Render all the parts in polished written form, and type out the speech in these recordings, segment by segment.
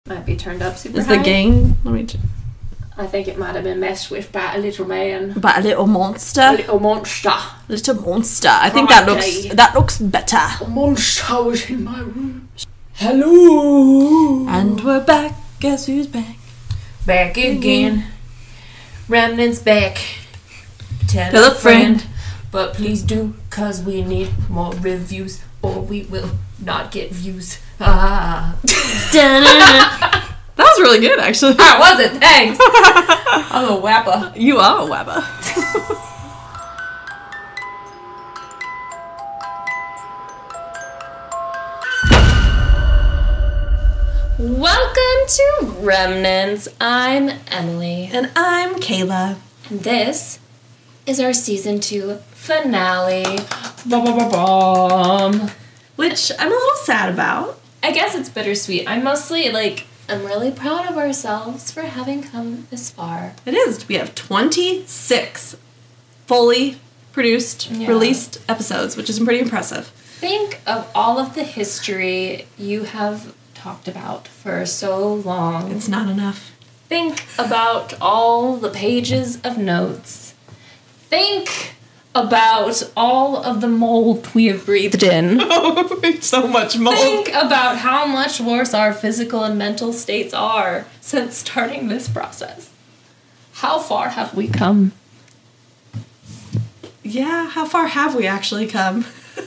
Might be turned up super Is high. the gain? Let me check. I think it might have been messed with by a little man. By a little monster. A little monster. Little monster. I think Okay. that looks better. A monster was in my room. Hello. And we're back. Guess who's back? Back again. Remnants back. Tell a friend. But please do, cause we need more reviews, or we will not get views. Ah. That was really good, actually. How was it? Thanks. I'm a wappa. You are a wabba. Welcome to Remnants. I'm Emily. And I'm Kayla. And this is our season 2 finale. Ba-ba-ba-bum. Which I'm a little sad about. I guess it's bittersweet. I'm really proud of ourselves for having come this far. It is. We have 26 fully produced, released episodes, which is pretty impressive. Think of all of the history you have talked about for so long. It's not enough. Think about all the pages of notes. Think about all of the mold we have breathed in. So much mold. Think about how much worse our physical and mental states are since starting this process. How far have we come? Yeah, how far have we actually come?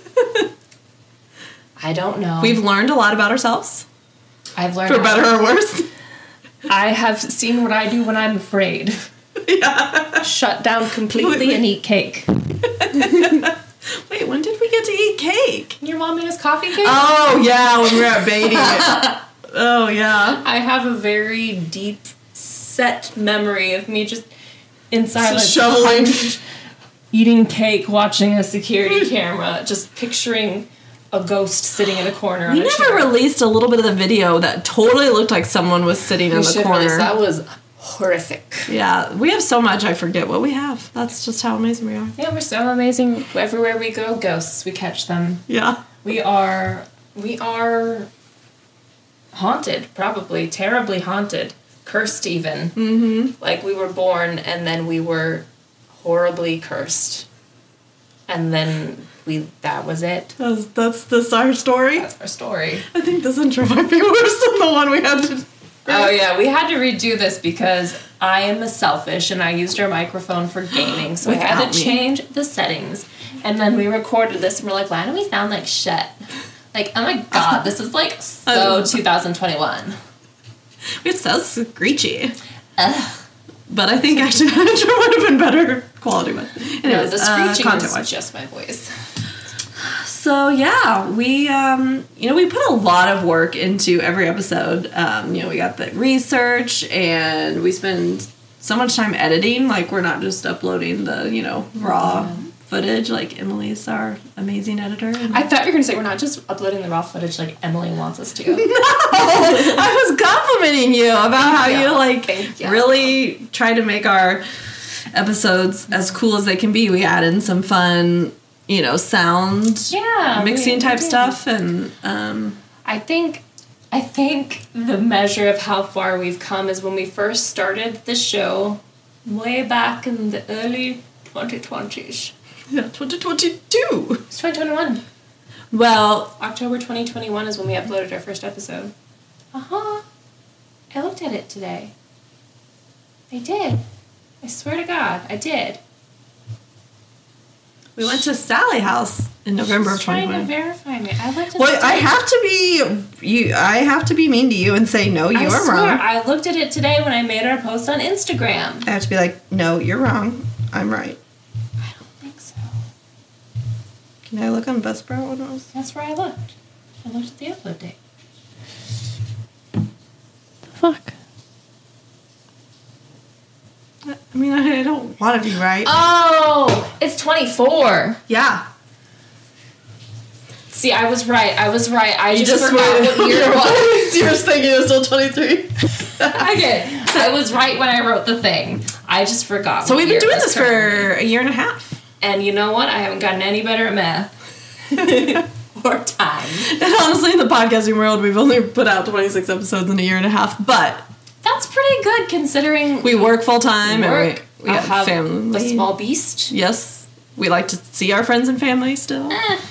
I don't know. We've learned a lot about ourselves. I've learned For better or worse. I have seen what I do when I'm afraid. Yeah. Shut down completely and eat cake. Wait, when did we get to eat cake? Your mom made us coffee cake? Oh, yeah, when we were at Beatty. Oh, yeah. I have a very deep set memory of me just in silence shoveling. eating cake, watching a security camera, just picturing a ghost sitting in a corner on We a never chair. released a little bit of the video that totally looked like someone was sitting in the corner. That was horrific. Yeah, we have so much, I forget what we have. That's just how amazing we are. Yeah, we're so amazing. Everywhere we go, ghosts, we catch them. Yeah. We are haunted, probably terribly haunted, cursed even. Mm-hmm. Like we were born and then we were horribly cursed, and then that was it. That's our story. That's our story. I think this intro might be worse than the one we had to. Oh yeah, we had to redo this because I am selfish and I used our microphone for gaming, so I had Without to me. change the settings. And then we recorded this and we're like, why do we sound like shit? Like, oh my god, this is like so 2021. It sounds screechy. Ugh. But I think actually that intro would have been better quality. But anyways, No, the screeching is content-wise. just my voice. So yeah, we we put a lot of work into every episode. We got the research and we spend so much time editing. Like we're not just uploading the raw footage. Like Emily's our amazing editor. I thought you were going to say we're not just uploading the raw footage like Emily wants us to. I was complimenting you about how Thank you. really try to make our episodes as cool as they can be. We add in some fun sound mixing type stuff, and I think the measure of how far we've come is when we first started the show way back in the early 2020s. yeah, 2022. It's 2021. Well, October 2021 is when we uploaded our first episode. I looked at it today. I did. I swear to God, I did. we went to Sally House in November of She's trying 2020. to verify me. I looked at Well, it I today. have to be mean to you and say no, I you're swear, wrong. I looked at it today when I made our post on Instagram. I have to be like, no, you're wrong. I'm right. I don't think so. Can I look on Buzzsprout when it was? That's where I looked. I looked at the upload date. The fuck? I mean, I don't want to be right. Oh, it's 24. Yeah. See, I was right. I You just just forgot were- what year it was. You were thinking it was still 23. Okay, I was right when I wrote the thing. I just forgot. So what we've been year doing it was this currently. for a year and a half. And you know what? I haven't gotten any better at math. more time. And honestly, in the podcasting world, we've only put out 26 episodes in a year and a half, but that's pretty good considering we work full time and we have family. A small beast. Yes, we like to see our friends and family still.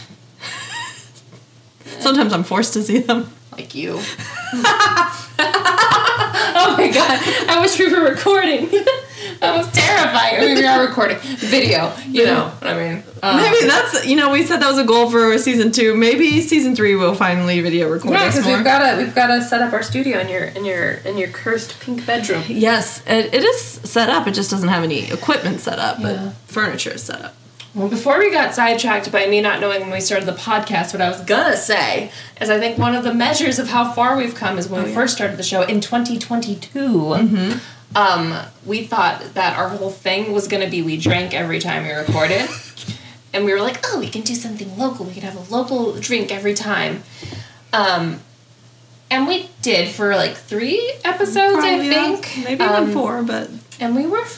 Sometimes I'm forced to see them. Like you. Oh my god! I wish we were recording. That was terrifying. I mean, we are recording video. You know what I mean? Maybe that's we said that was a goal for season 2. Maybe season 3 we'll finally video record. Yeah, because we've gotta set up our studio in your cursed pink bedroom. Yes, it is set up. It just doesn't have any equipment set up, but furniture is set up. Well, before we got sidetracked by me not knowing when we started the podcast, what I was gonna say is I think one of the measures of how far we've come is when we first started the show in 2022. Mm-hmm. We thought that our whole thing was gonna be we drank every time we recorded. And we were like, oh, we can do something local. We can have a local drink every time. And we did for like 3 episodes, probably, I think. Yeah. Maybe even 4, but... And we were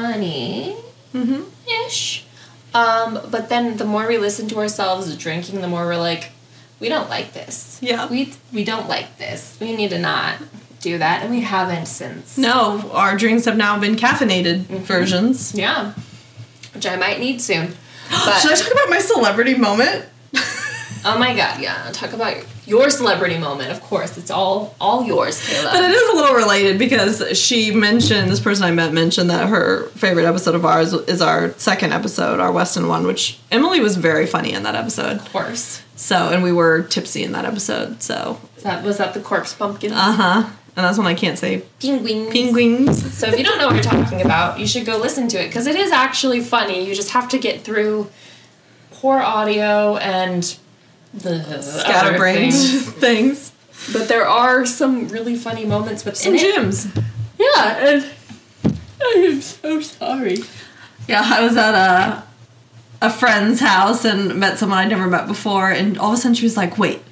funny-ish. But then the more we listened to ourselves drinking, the more we're like, we don't like this. Yeah. We don't like this. We need to not do that. And we haven't since. No, our drinks have now been caffeinated versions. Yeah. Which I might need soon. But, should I talk about my celebrity moment? Oh my god, yeah. Talk about your celebrity moment. Of course, it's all yours, Kayla. But it is a little related because this person I met mentioned that her favorite episode of ours is our second episode, our Weston one, which Emily was very funny in that episode. Of course. So, and we were tipsy in that episode, so. Was that the corpse pumpkins? Uh-huh. And that's when I can't say penguins. So if you don't know what we're talking about, you should go listen to it because it is actually funny. You just have to get through poor audio and the scatterbrained things. But there are some really funny moments within some gems. Yeah, and I am so sorry. Yeah, I was at a friend's house and met someone I'd never met before, and all of a sudden she was like, "Wait,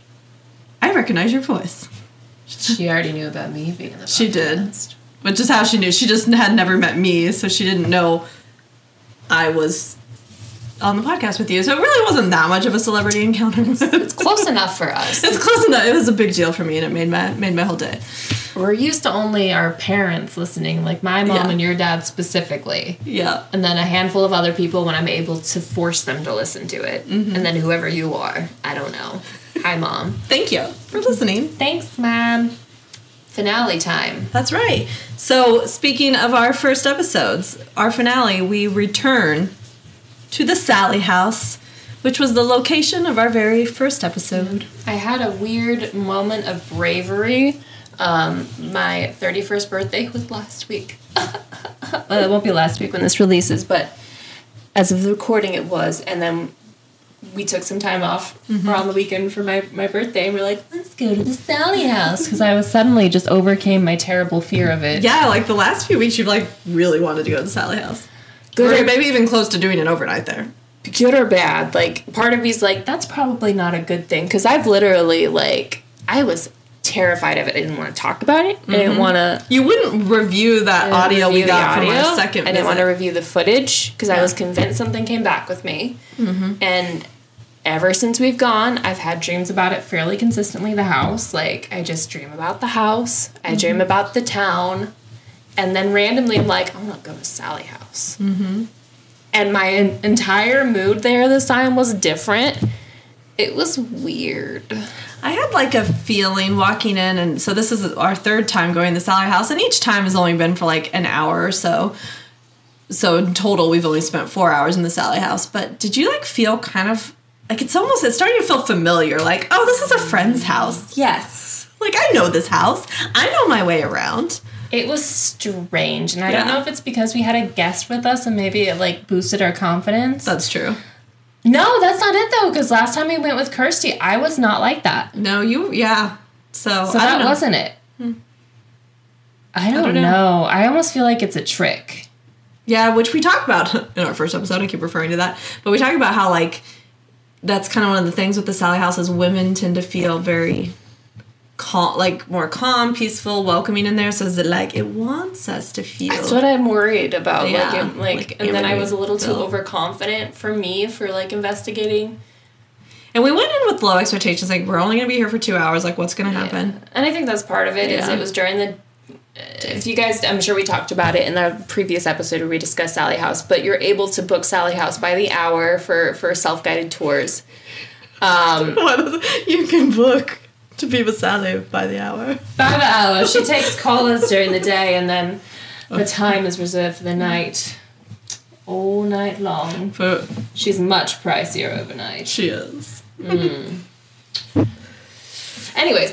I recognize your voice." She already knew about me being in the podcast. She did. Which is how she knew. She just had never met me, so she didn't know I was on the podcast with you. So it really wasn't that much of a celebrity encounter. It's close enough for us. It's close enough. It was a big deal for me, and it made my whole day. We're used to only our parents listening, like my mom and your dad specifically. Yeah. And then a handful of other people when I'm able to force them to listen to it. Mm-hmm. And then whoever you are, I don't know. Hi, Mom. Thank you for listening. Thanks, Mom. Finale time. That's right. So, speaking of our first episodes, our finale, we return to the Sally house, which was the location of our very first episode. I had a weird moment of bravery. My 31st birthday was last week. Well, it won't be last week when this releases, but as of the recording it was, and then we took some time off around the weekend for my birthday, and we're like, let's go to the Sally house, because I was suddenly just overcame my terrible fear of it. Yeah, like the last few weeks you've like really wanted to go to the Sally house. Good, or maybe even close to doing an overnight there. Good or bad, like part of me's like, that's probably not a good thing, because I've literally I was terrified of it. I didn't want to talk about it. I didn't want to. You wouldn't review that audio we got from our second visit. I didn't want to review the footage because I was convinced something came back with me. Mm-hmm. And ever since we've gone, I've had dreams about it fairly consistently. The house, like I just dream about the house. I dream about the town, and then randomly I'm like, I want to go to Sally house. Mm-hmm. And my entire mood there this time was different. It was weird. I had like a feeling walking in, and so this is our third time going to the Sally house, and each time has only been for like an hour or so. So in total, we've only spent 4 hours in the Sally house. But did you like feel kind of like it's starting to feel familiar? Like, oh, this is a friend's house. Yes. Like, I know this house. I know my way around. It was strange, and I don't know if it's because we had a guest with us and maybe it like boosted our confidence. That's true. No, that's not it though, because last time we went with Kirsty, I was not like that. No, So that wasn't it. I don't know. I almost feel like it's a trick. Yeah, which we talked about in our first episode. I keep referring to that. But we talk about how, like, that's kind of one of the things with the Sally house is women tend to feel very calm, like more calm, peaceful, welcoming in there. So is it like it wants us to feel? That's what I'm worried about. Yeah, and then I was a little too overconfident for me for like investigating. And we went in with low expectations. Like, we're only going to be here for 2 hours. Like, what's going to happen? Yeah. And I think that's part of it, is it was during the... If you guys... I'm sure we talked about it in the previous episode where we discussed Sally House, but you're able to book Sally House by the hour for self-guided tours. You can book to be with Sally by the hour. By the hour. She takes callers during the day, and then the time is reserved for the night. All night long. She's much pricier overnight. She is. Anyways,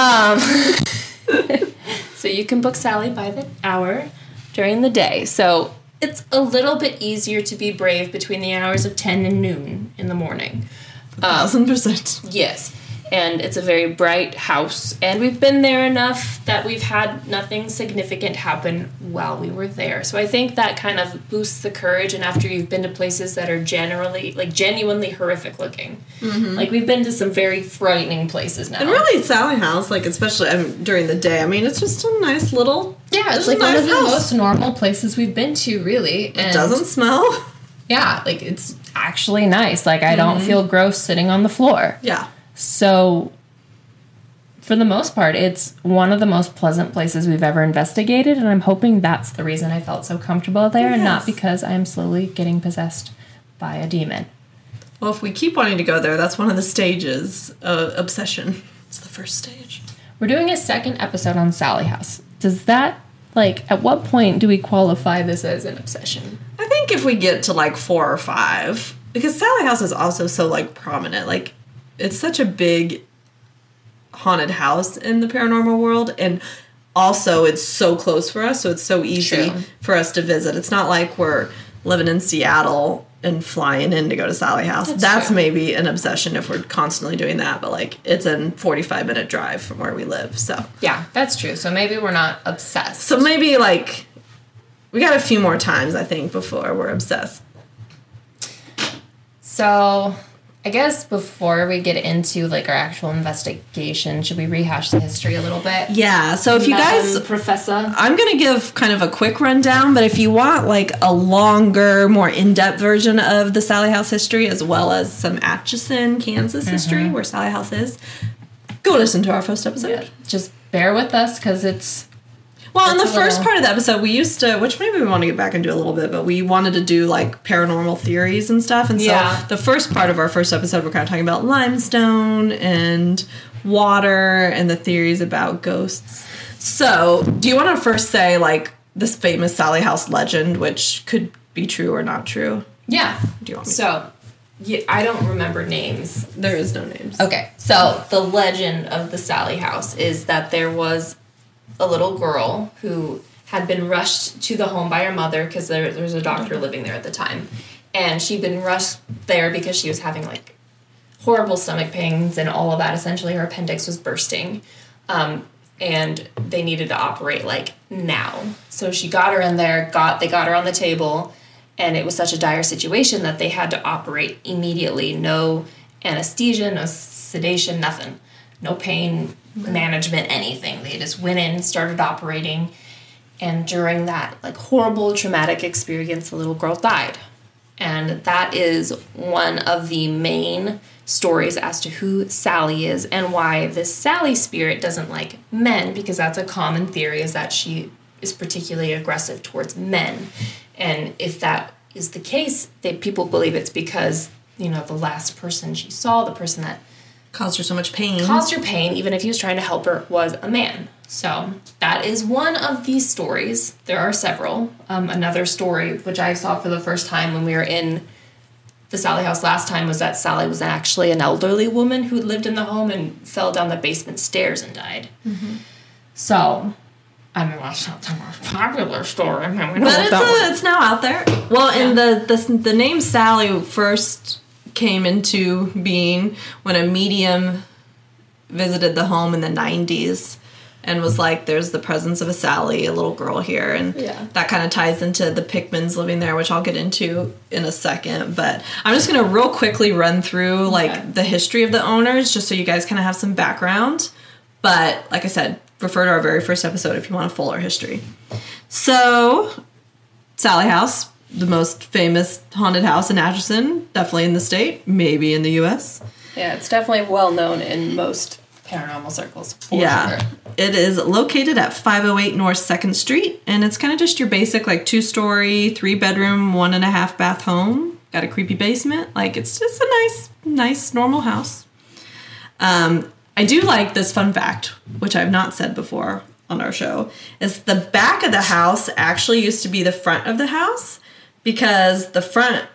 so you can book Sally by the hour during the day. So it's a little bit easier to be brave between the hours of 10 and noon in the morning. 1,000%. Yes. And it's a very bright house. And we've been there enough that we've had nothing significant happen while we were there. So I think that kind of boosts the courage. And after you've been to places that are generally, like, genuinely horrific looking. Mm-hmm. Like, we've been to some very frightening places now. And really, Sally House, like, especially during the day, I mean, it's just a nice little... Yeah, it's like one of the most normal places we've been to, really. It doesn't smell. Yeah, like, it's actually nice. Like, I don't feel gross sitting on the floor. Yeah. So, for the most part, it's one of the most pleasant places we've ever investigated, and I'm hoping that's the reason I felt so comfortable there, and not because I'm slowly getting possessed by a demon. Well, if we keep wanting to go there, that's one of the stages of obsession. It's the first stage. We're doing a second episode on Sally House. Does that, like, at what point do we qualify this as an obsession? I think if we get to, like, 4 or 5, because Sally House is also so, like, prominent, like... It's such a big haunted house in the paranormal world, and also it's so close for us, so it's so easy for us to visit. It's not like we're living in Seattle and flying in to go to Sally House. That's maybe an obsession if we're constantly doing that, but, like, it's a 45-minute drive from where we live, so. Yeah, that's true. So maybe we're not obsessed. So maybe, like, we got a few more times, I think, before we're obsessed. So... I guess before we get into, like, our actual investigation, should we rehash the history a little bit? Yeah, so if you guys... Professor? I'm going to give kind of a quick rundown, but if you want, like, a longer, more in-depth version of the Sally House history, as well as some Atchison, Kansas history, where Sally House is, go listen to our first episode. Yeah, just bear with us, because it's... Well, in the first part of the episode, we used to, which maybe we want to get back and do a little bit, but we wanted to do, like, paranormal theories and stuff. And so the first part of our first episode, we're kind of talking about limestone and water and the theories about ghosts. So, do you want to first say, like, this famous Sally House legend, which could be true or not true? Yeah. Do you want me So, I don't remember names. There is no names. Okay. So, the legend of the Sally House is that there was a little girl who had been rushed to the home by her mother because there was a doctor living there at the time. And she'd been rushed there because she was having, like, horrible stomach pains and all of that. Essentially, her appendix was bursting. And they needed to operate, like, now. So she got her in there, they got her on the table, and it was such a dire situation that they had to operate immediately. No anesthesia, no sedation, nothing. No pain management, anything. They just went in and started operating, and during that, like, horrible traumatic experience, the little girl died. And that is one of the main stories as to who Sally is and why this Sally spirit doesn't like men, because that's a common theory, is that she is particularly aggressive towards men. And if that is the case, people believe it's because, you know, the last person she saw, the person that caused her so much pain. Caused her pain, even if he was trying to help her, was a man. So that is one of these stories. There are several. Another story, which I saw for the first time when we were in the Sally House last time, was that Sally was actually an elderly woman who lived in the home and fell down the basement stairs and died. Mm-hmm. So, I mean, that's not the most popular story. I mean, but it's now out there. Well, and the name Sally first came into being when a medium visited the home in the 90s and was like, there's the presence of a Sally, a little girl here. And that kind of ties into the Pickmans living there, which I'll get into in a second. But I'm just going to real quickly run through, like, the history of the owners, just so you guys kind of have some background. But, like I said, refer to our very first episode if you want a fuller history. So, Sally House, the most famous haunted house in Atchison, definitely in the state, maybe in the U.S. Yeah, it's definitely well known in most paranormal circles. For Yeah. sure. It is located at 508 North 2nd Street, and it's kind of just your basic, like, 2-story, 3-bedroom, 1.5 bath home. Got a creepy basement. Like, it's just a nice, normal house. I do like this fun fact, which I've not said before on our show, is the back of the house actually used to be the front of the house, because the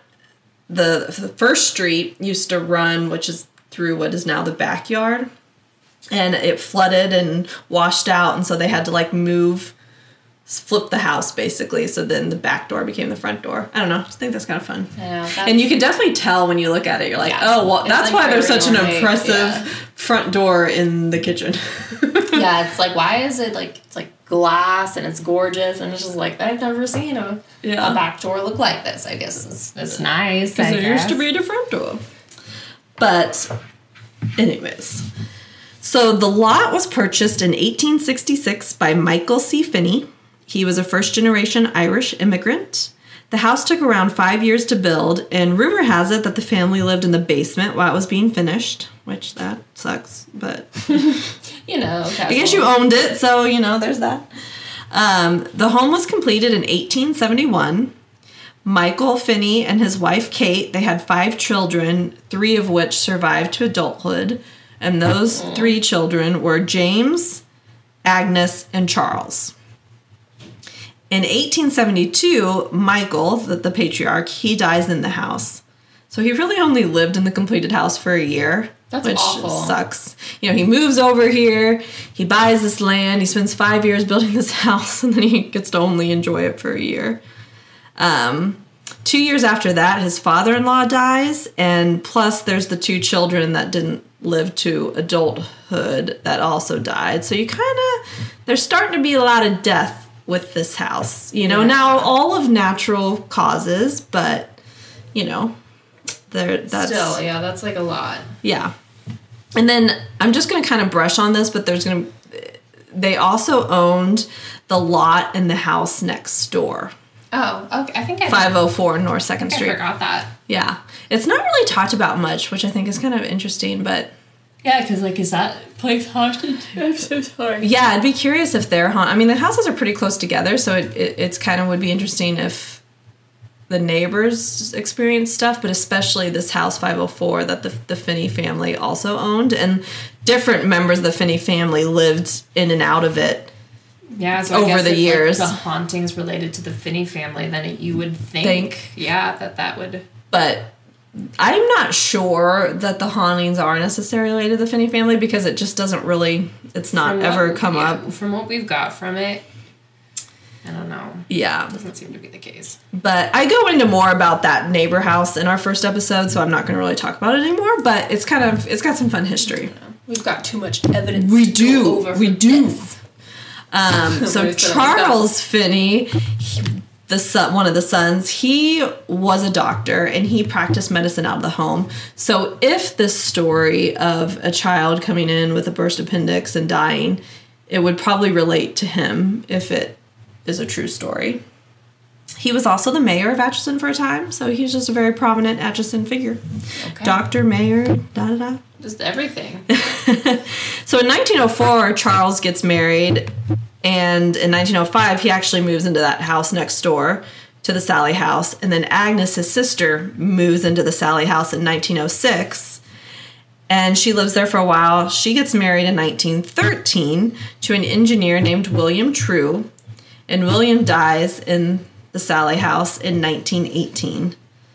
first street used to run, which is through what is now the backyard, and it flooded and washed out, and so they had to like flip the house basically, so then the back door became the front door. I don't know, I just think that's kind of fun. And you can definitely tell when you look at it, you're like, oh, well, that's like why there's such an impressive front door in the kitchen. Yeah, it's like, why is it like, it's like glass and it's gorgeous, and it's just like, I've never seen a back door look like this. I guess it's nice. Because there used to be a front door. But anyways, so the lot was purchased in 1866 by Michael C. Finney. He was a first-generation Irish immigrant. The house took around 5 years to build, and rumor has it that the family lived in the basement while it was being finished, which that sucks, but I guess you owned it, so, there's that. The home was completed in 1871. Michael Finney and his wife, Kate, they had 5 children, 3 of which survived to adulthood, and those 3 children were James, Agnes, and Charles. In 1872, Michael, the patriarch, he dies in the house. So he really only lived in the completed house for a year. That's which awful. Sucks. He moves over here, he buys this land, he spends 5 years building this house, and then he gets to only enjoy it for a year. 2 years after that, his father-in-law dies, and plus there's the 2 children that didn't live to adulthood that also died. So there's starting to be a lot of death with this house, now all of natural causes, but that's still, that's like a lot. Yeah. And then I'm just going to kind of brush on this, but they also owned the lot and the house next door. Oh, okay. I think 504 North 2nd Street. I forgot that. Yeah. It's not really talked about much, which I think is kind of interesting, but yeah, because, is that place haunted? I'm so sorry. Yeah, I'd be curious if they're haunted. I mean, the houses are pretty close together, so it's kind of would be interesting if the neighbors experienced stuff, but especially this house 504 that the Finney family also owned, and different members of the Finney family lived in and out of it. Yeah, so over the years. The hauntings related to the Finney family, then you would think that would. But I'm not sure that the hauntings are necessarily related to the Finney family, because it just doesn't really, it's not ever come up. From what we've got from it, I don't know. Yeah. It doesn't seem to be the case. But I go into more about that neighbor house in our first episode, so I'm not going to really talk about it anymore, but it's got some fun history. We've got too much evidence we to do. go over. We do. This. So Charles Finney, one of the sons, he was a doctor and he practiced medicine out of the home. So if this story of a child coming in with a burst appendix and dying, it would probably relate to him if it is a true story. He was also the mayor of Atchison for a time, so he's just a very prominent Atchison figure. Okay. Doctor, mayor, da-da-da. Just everything. So in 1904, Charles gets married, and in 1905, he actually moves into that house next door to the Sally house, and then Agnes, his sister, moves into the Sally house in 1906, and she lives there for a while. She gets married in 1913 to an engineer named William True, and William dies in the Sally house in 1918.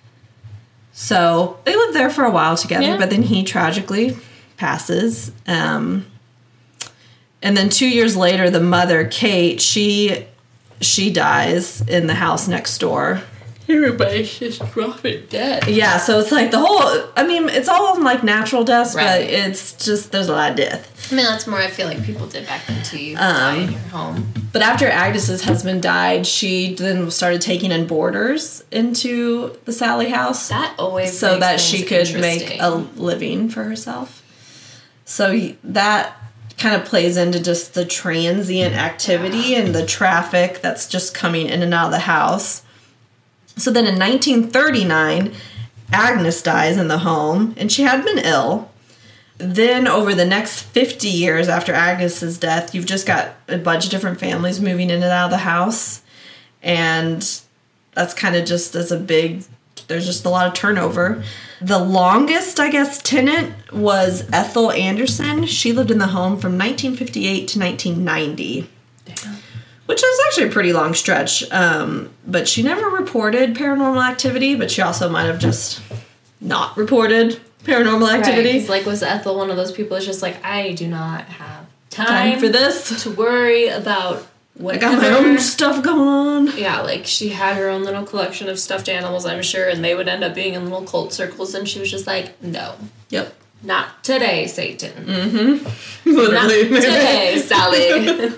So they lived there for a while together, but then he tragically passes. And then 2 years later, the mother, Kate, she dies in the house next door. Everybody's just dropping dead. Yeah, so it's like it's all like natural deaths, right. But it's just, there's a lot of death. I mean, that's more I feel like people did back then too. You die in your home. But after Agnes's husband died, she then started taking in boarders into the Sally house. That always so that she could make a living for herself. So that kind of plays into just the transient activity and the traffic that's just coming in and out of the house. So then in 1939, Agnes dies in the home, and she had been ill. Then over the next 50 years after Agnes's death, you've just got a bunch of different families moving in and out of the house. And that's kind of just there's just a lot of turnover. The longest, I guess, tenant was Ethel Anderson. She lived in the home from 1958 to 1990. Damn. Which is actually a pretty long stretch. But she never reported paranormal activity, but she also might have just not reported paranormal activity. Right, 'cause, was Ethel one of those people that's just I do not have time for this to worry about whatever. I got my own stuff going on. Yeah, she had her own little collection of stuffed animals, I'm sure, and they would end up being in little cult circles, and she was just no. Yep. Not today, Satan. Mm-hmm. Literally. Not today, Sally.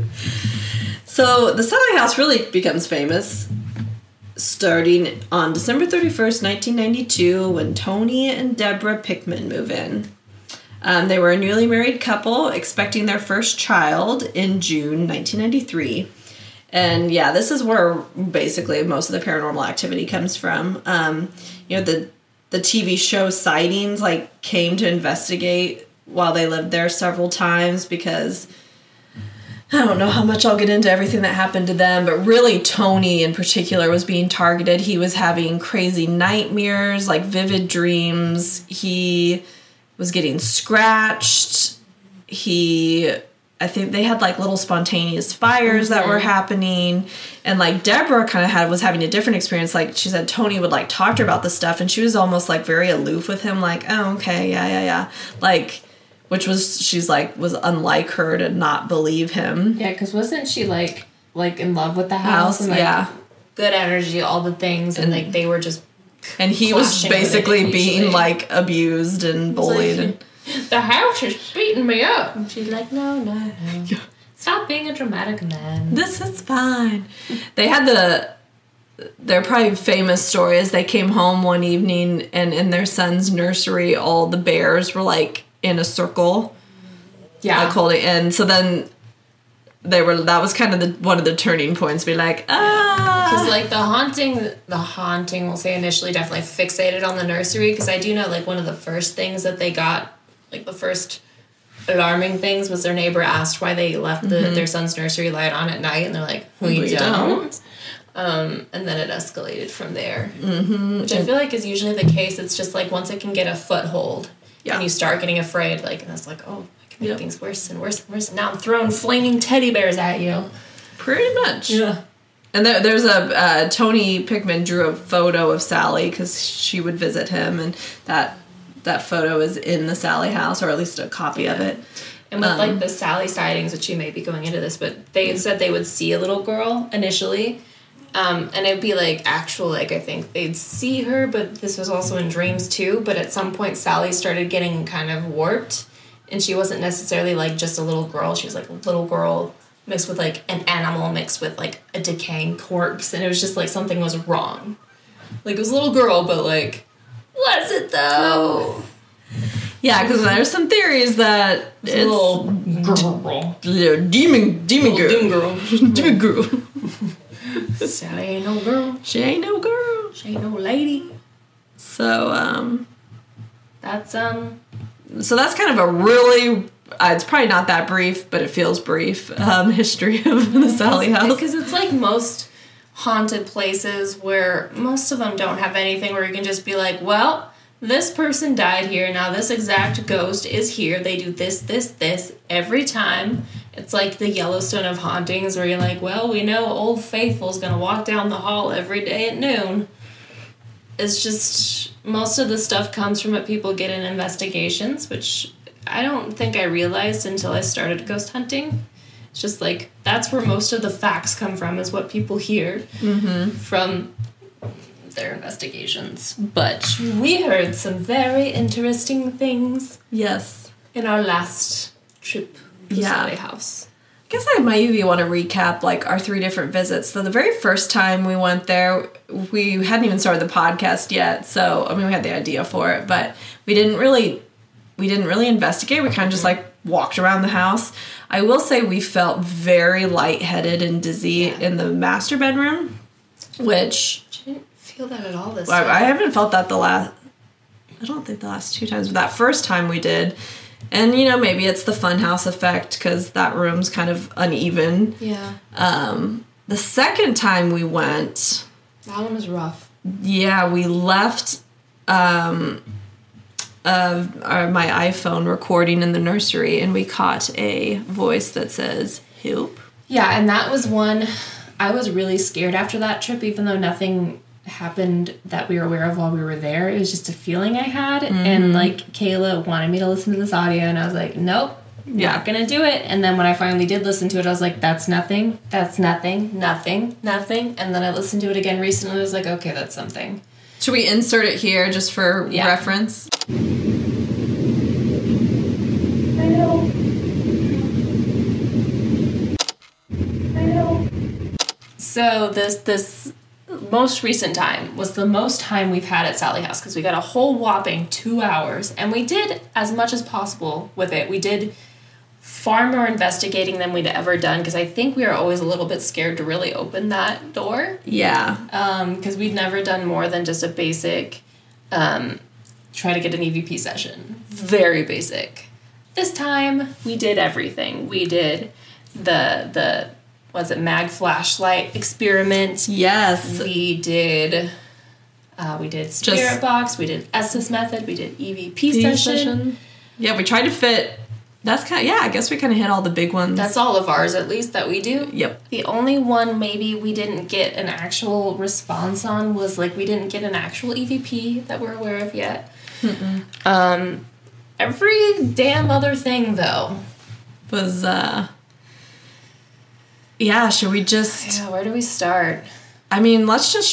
So the Sally House really becomes famous starting on December 31st, 1992, when Tony and Deborah Pickman move in. They were a newly married couple expecting their first child in June 1993. And yeah, this is where basically most of the paranormal activity comes from. The TV show Sightings came to investigate while they lived there several times because I don't know how much I'll get into everything that happened to them, but really Tony in particular was being targeted. He was having crazy nightmares, vivid dreams. He was getting scratched. I think they had little spontaneous fires that were happening. And Deborah was having a different experience. She said Tony would talk to her about this stuff, and she was almost very aloof with him, oh, okay, yeah. Which was unlike her to not believe him. Yeah, because wasn't she in love with the house and yeah, good energy, all the things, and they were just. And he was basically being abused and bullied. The house is beating me up. And she's no. Yeah. Stop being a dramatic man. This is fine. They had their probably famous story is they came home one evening and in their son's nursery, all the bears were in a circle. Yeah. And so then that was kind of one of the turning points. Be because the haunting we'll say initially definitely fixated on the nursery, because I do know one of the first things that they got, the first alarming things was their neighbor asked why they left their son's nursery light on at night, and they're we don't. And then it escalated from there, which I feel is usually the case. It's just once it can get a foothold, and you start getting afraid, and it's oh, I can make things worse and worse and worse. And now I'm throwing flaming teddy bears at you. Pretty much. Yeah. And there's Tony Pickman drew a photo of Sally because she would visit him, and that photo is in the Sally house, or at least a copy of it. And with the Sally sightings, which you may be going into this, but they said they would see a little girl initially, and it'd be actual, I think they'd see her, but this was also in dreams too. But at some point, Sally started getting kind of warped, and she wasn't necessarily just a little girl. She was a little girl mixed with an animal mixed with a decaying corpse, and it was just something was wrong. It was a little girl, but was it though? Yeah, because there's some theories that it's a little girl. Demon girl. Demon girl. Sally ain't no girl. She ain't no girl. She ain't no lady. So, that's, So that's kind of a really, it's probably not that brief, but it feels brief, history of the Sally house. Because it's most haunted places where most of them don't have anything where you can just be well, this person died here, now this exact ghost is here, they do this every time. It's the Yellowstone of hauntings where you're well, we know Old Faithful's gonna walk down the hall every day at noon. It's just, most of the stuff comes from what people get in investigations, which I don't think I realized until I started ghost hunting. It's just that's where most of the facts come from, is what people hear from their investigations. But we heard some very interesting things. Yes. In our last trip to Sally House. I guess I might even want to recap our 3 different visits. So the very first time we went there, we hadn't even started the podcast yet. So we had the idea for it, but we didn't really investigate. We kind of just walked around the house. I will say we felt very lightheaded and dizzy in the master bedroom, which I didn't feel that at all this time. I haven't felt that the last. I don't think the last 2 times, but that first time we did. And, you know, maybe it's the funhouse effect because that room's kind of uneven. Yeah. The second time we went... That one was rough. Yeah, we left my iPhone recording in the nursery, and we caught a voice that says, "Help." Yeah, and that was one... I was really scared after that trip, even though nothing happened that we were aware of while we were there. It was just a feeling I had. And, like, Kayla wanted me to listen to this audio, and I was like, nope. Not gonna do it. And then when I finally did listen to it, I was like, that's nothing, nothing. And then I listened to it again recently. I was like, okay, that's something. Should we insert it here just for reference? I know. So this most recent time was the most time we've had at Sally House because we got a whole whopping 2 hours, and we did as much as possible with it. We did far more investigating than we'd ever done because I think we were always a little bit scared to really open that door. Yeah. Because we'd never done more than just a basic try to get an EVP session. Very basic. This time, we did everything. We did the mag flashlight experiment. Yes. We did Spirit Box. We did Estes method. We did EVP session. Yeah, we tried to fit... That's kind of, yeah, I guess we kind of hit all the big ones. That's all of ours, at least, that we do. Yep. The only one maybe we didn't get an actual response on was, like, we didn't get an actual EVP that we're aware of yet. Every damn other thing, though. Was, yeah, should we just... Yeah, where do we start? I mean, let's just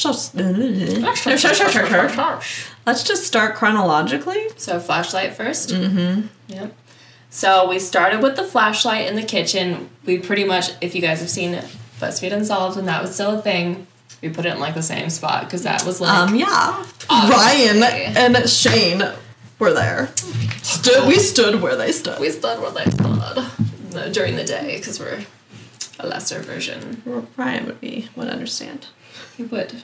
start chronologically. So, flashlight first? Mm-hmm. Yep. So we started with the flashlight in the kitchen. We pretty much, if you guys have seen BuzzFeed Unsolved when that was still a thing, we put it in like the same spot because that was like... yeah. Ryan and Shane were there. We stood where they stood. We stood where they stood during the day because we're a lesser version. Ryan would understand. He would.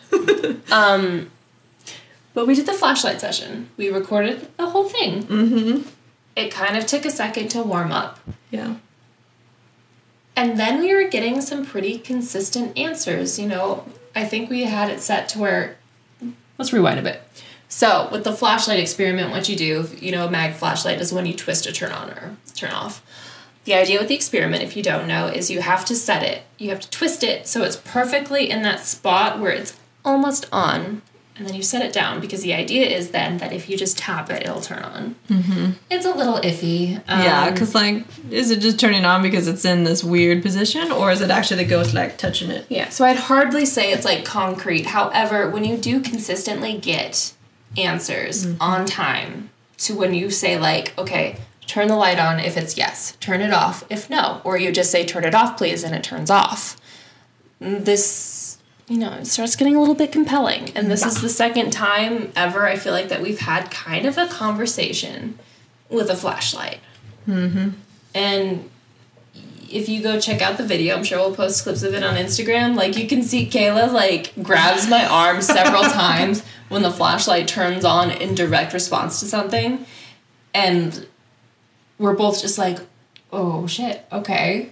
But we did the flashlight session. We recorded the whole thing. Mm-hmm. It kind of took a second to warm up. Yeah. And then we were getting some pretty consistent answers. You know, I think we had it set to where... Let's rewind a bit. So, with the flashlight experiment, what you do, you know, a mag flashlight is when you twist to turn on or turn off. The idea with the experiment, if you don't know, is you have to set it. You have to twist it so it's perfectly in that spot where it's almost on. And then you set it down because the idea is then that if you just tap it, it'll turn on. Mm-hmm. It's a little iffy. Yeah, because, like, is it just turning on because it's in this weird position, or is it actually the ghost, like, touching it? Yeah, so I'd hardly say it's, like, concrete. However, when you do consistently get answers on time to when you say, like, okay, turn the light on if it's yes, turn it off if no, or you just say, turn it off, please, and it turns off. This... You know, it starts getting a little bit compelling. And this is the second time ever I feel like that we've had kind of a conversation with a flashlight. Mm-hmm. And if you go check out the video, I'm sure we'll post clips of it on Instagram. Like, you can see Kayla, like, grabs my arm several times when the flashlight turns on in direct response to something. And we're both just like, oh, shit, okay.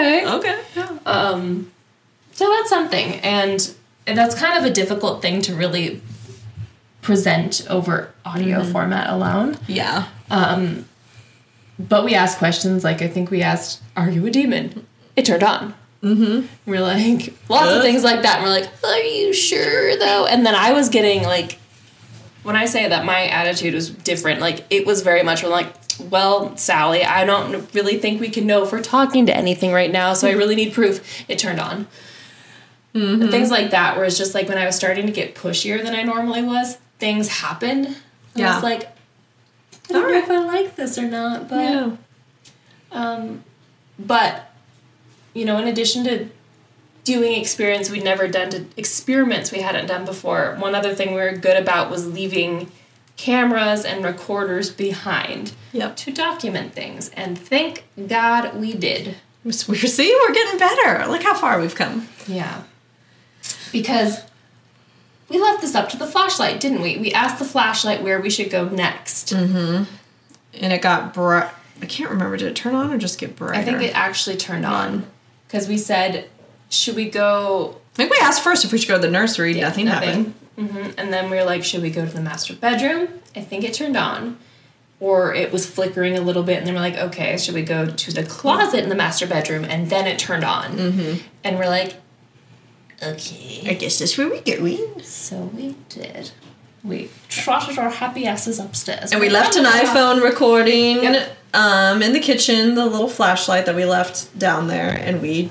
Yeah. So that's something, and that's kind of a difficult thing to really present over audio format alone. Yeah. But we asked questions, like I think we asked, are you a demon? It turned on. Mm-hmm. We're like, lots of things like that, and we're like, are you sure, though? And then I was getting, like, when I say that my attitude was different, like, it was very much like, well, Sally, I don't really think we can know if we're talking to anything right now, so I really need proof. It turned on. Mm-hmm. And things like that, where it's just like when I was starting to get pushier than I normally was, things happened. And I was like, I don't know if I like this or not, but... Yeah. But, you know, in addition to doing experiments we hadn't done before, one other thing we were good about was leaving cameras and recorders behind to document things. And thank God we did. We're getting better. Look how far we've come. Yeah. Because we left this up to the flashlight, didn't we? We asked the flashlight where we should go next. And it got bright. I can't remember. Did it turn on or just get brighter? I think it actually turned on. Because we said, should we go... I think we asked first if we should go to the nursery. Yeah, nothing happened. And then we were like, should we go to the master bedroom? I think it turned on. Or it was flickering a little bit. And then we're like, okay, should we go to the closet in the master bedroom? And then it turned on. And we're like, okay. I guess that's where we go. So we did. We trotted our happy asses upstairs. And we left an iPhone recording in the kitchen, the little flashlight that we left down there, and we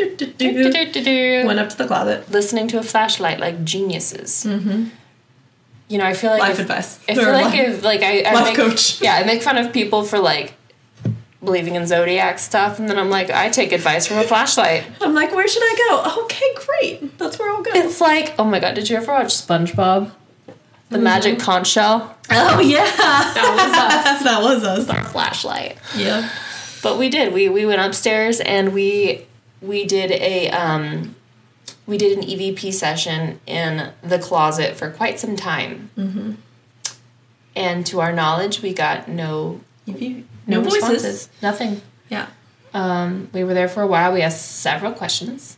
went up to the closet. Listening to a flashlight like geniuses. You know, I feel like Life advice. I feel like if like I Life make, coach. Yeah, I make fun of people for like believing in zodiac stuff, and then I'm like, I take advice from a flashlight. I'm like, where should I go? Okay, great. That's where I'll go. It's like, oh my god, did you ever watch SpongeBob? The magic conch shell? Oh, yeah. That was us. That was us. Our flashlight. Yeah. But we did. We went upstairs and we did an EVP session in the closet for quite some time. And to our knowledge, we got no voices. responses. Nothing. Yeah. We were there for a while. We asked several questions.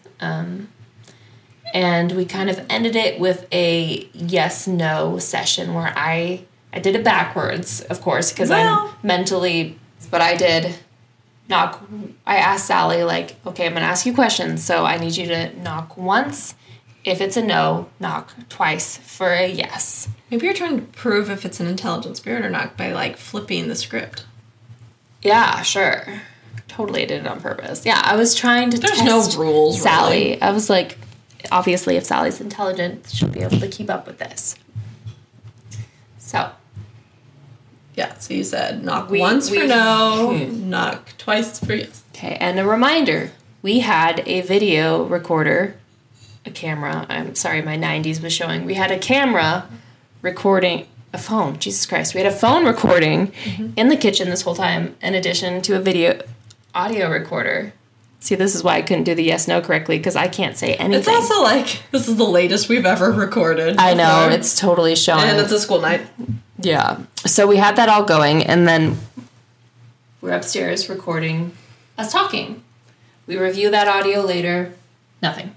And we kind of ended it with a yes-no session where I did it backwards, of course, because I'm mentally... But I did knock... I asked Sally, like, okay, I'm going to ask you questions, so I need you to knock once. If it's a no, knock twice for a yes. Maybe you're trying to prove if it's an intelligent spirit or not by, like, flipping the script. Yeah, sure. Totally did it on purpose. Yeah, I was trying to There's test no rules, Sally. really. I was like... Obviously, if Sally's intelligent, she'll be able to keep up with this. So. Yeah, so you said knock once for no, knock twice for yes. Okay, and a reminder. We had a video recorder, a camera. I'm sorry, my 90s was showing. We had a camera recording, a phone, Jesus Christ. We had a phone recording in the kitchen this whole time, in addition to a audio recorder. See, this is why I couldn't do the yes-no correctly, because I can't say anything. It's also like, this is the latest we've ever recorded. I know, it's totally showing. And it's a school night. Yeah. So we had that all going, and then we're upstairs recording us talking. We review that audio later. Nothing.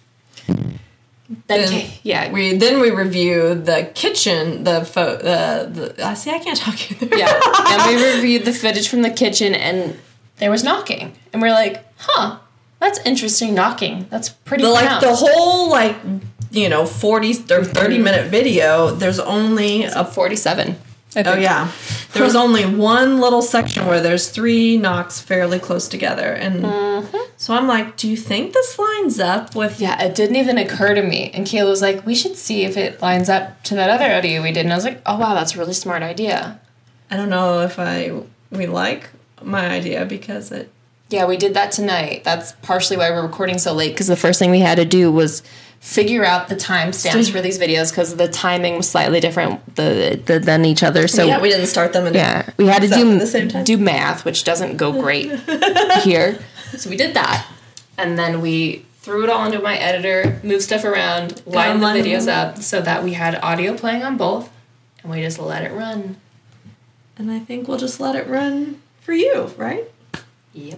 Then we review the kitchen, I can't talk either. Yeah. And we reviewed the footage from the kitchen, and there was knocking. And we're like, huh, that's interesting knocking. That's pretty pronounced. The whole, 40 or 30-minute video, there's only... It's 47. Oh, yeah. There was only one little section where there's 3 knocks fairly close together. And so I'm like, do you think this lines up with... Yeah, it didn't even occur to me. And Kayla was like, we should see if it lines up to that other audio we did. And I was like, oh, wow, that's a really smart idea. I don't know if we like my idea because it... Yeah, we did that tonight. That's partially why we're recording so late, because the first thing we had to do was figure out the timestamps for these videos, because the timing was slightly different than each other. So yeah, we didn't start them we had to at the same time. do math, which doesn't go great here. So we did that, and then we threw it all into my editor, moved stuff around, lined the videos up so that we had audio playing on both, and we just let it run. And I think we'll just let it run for you, right? Yep.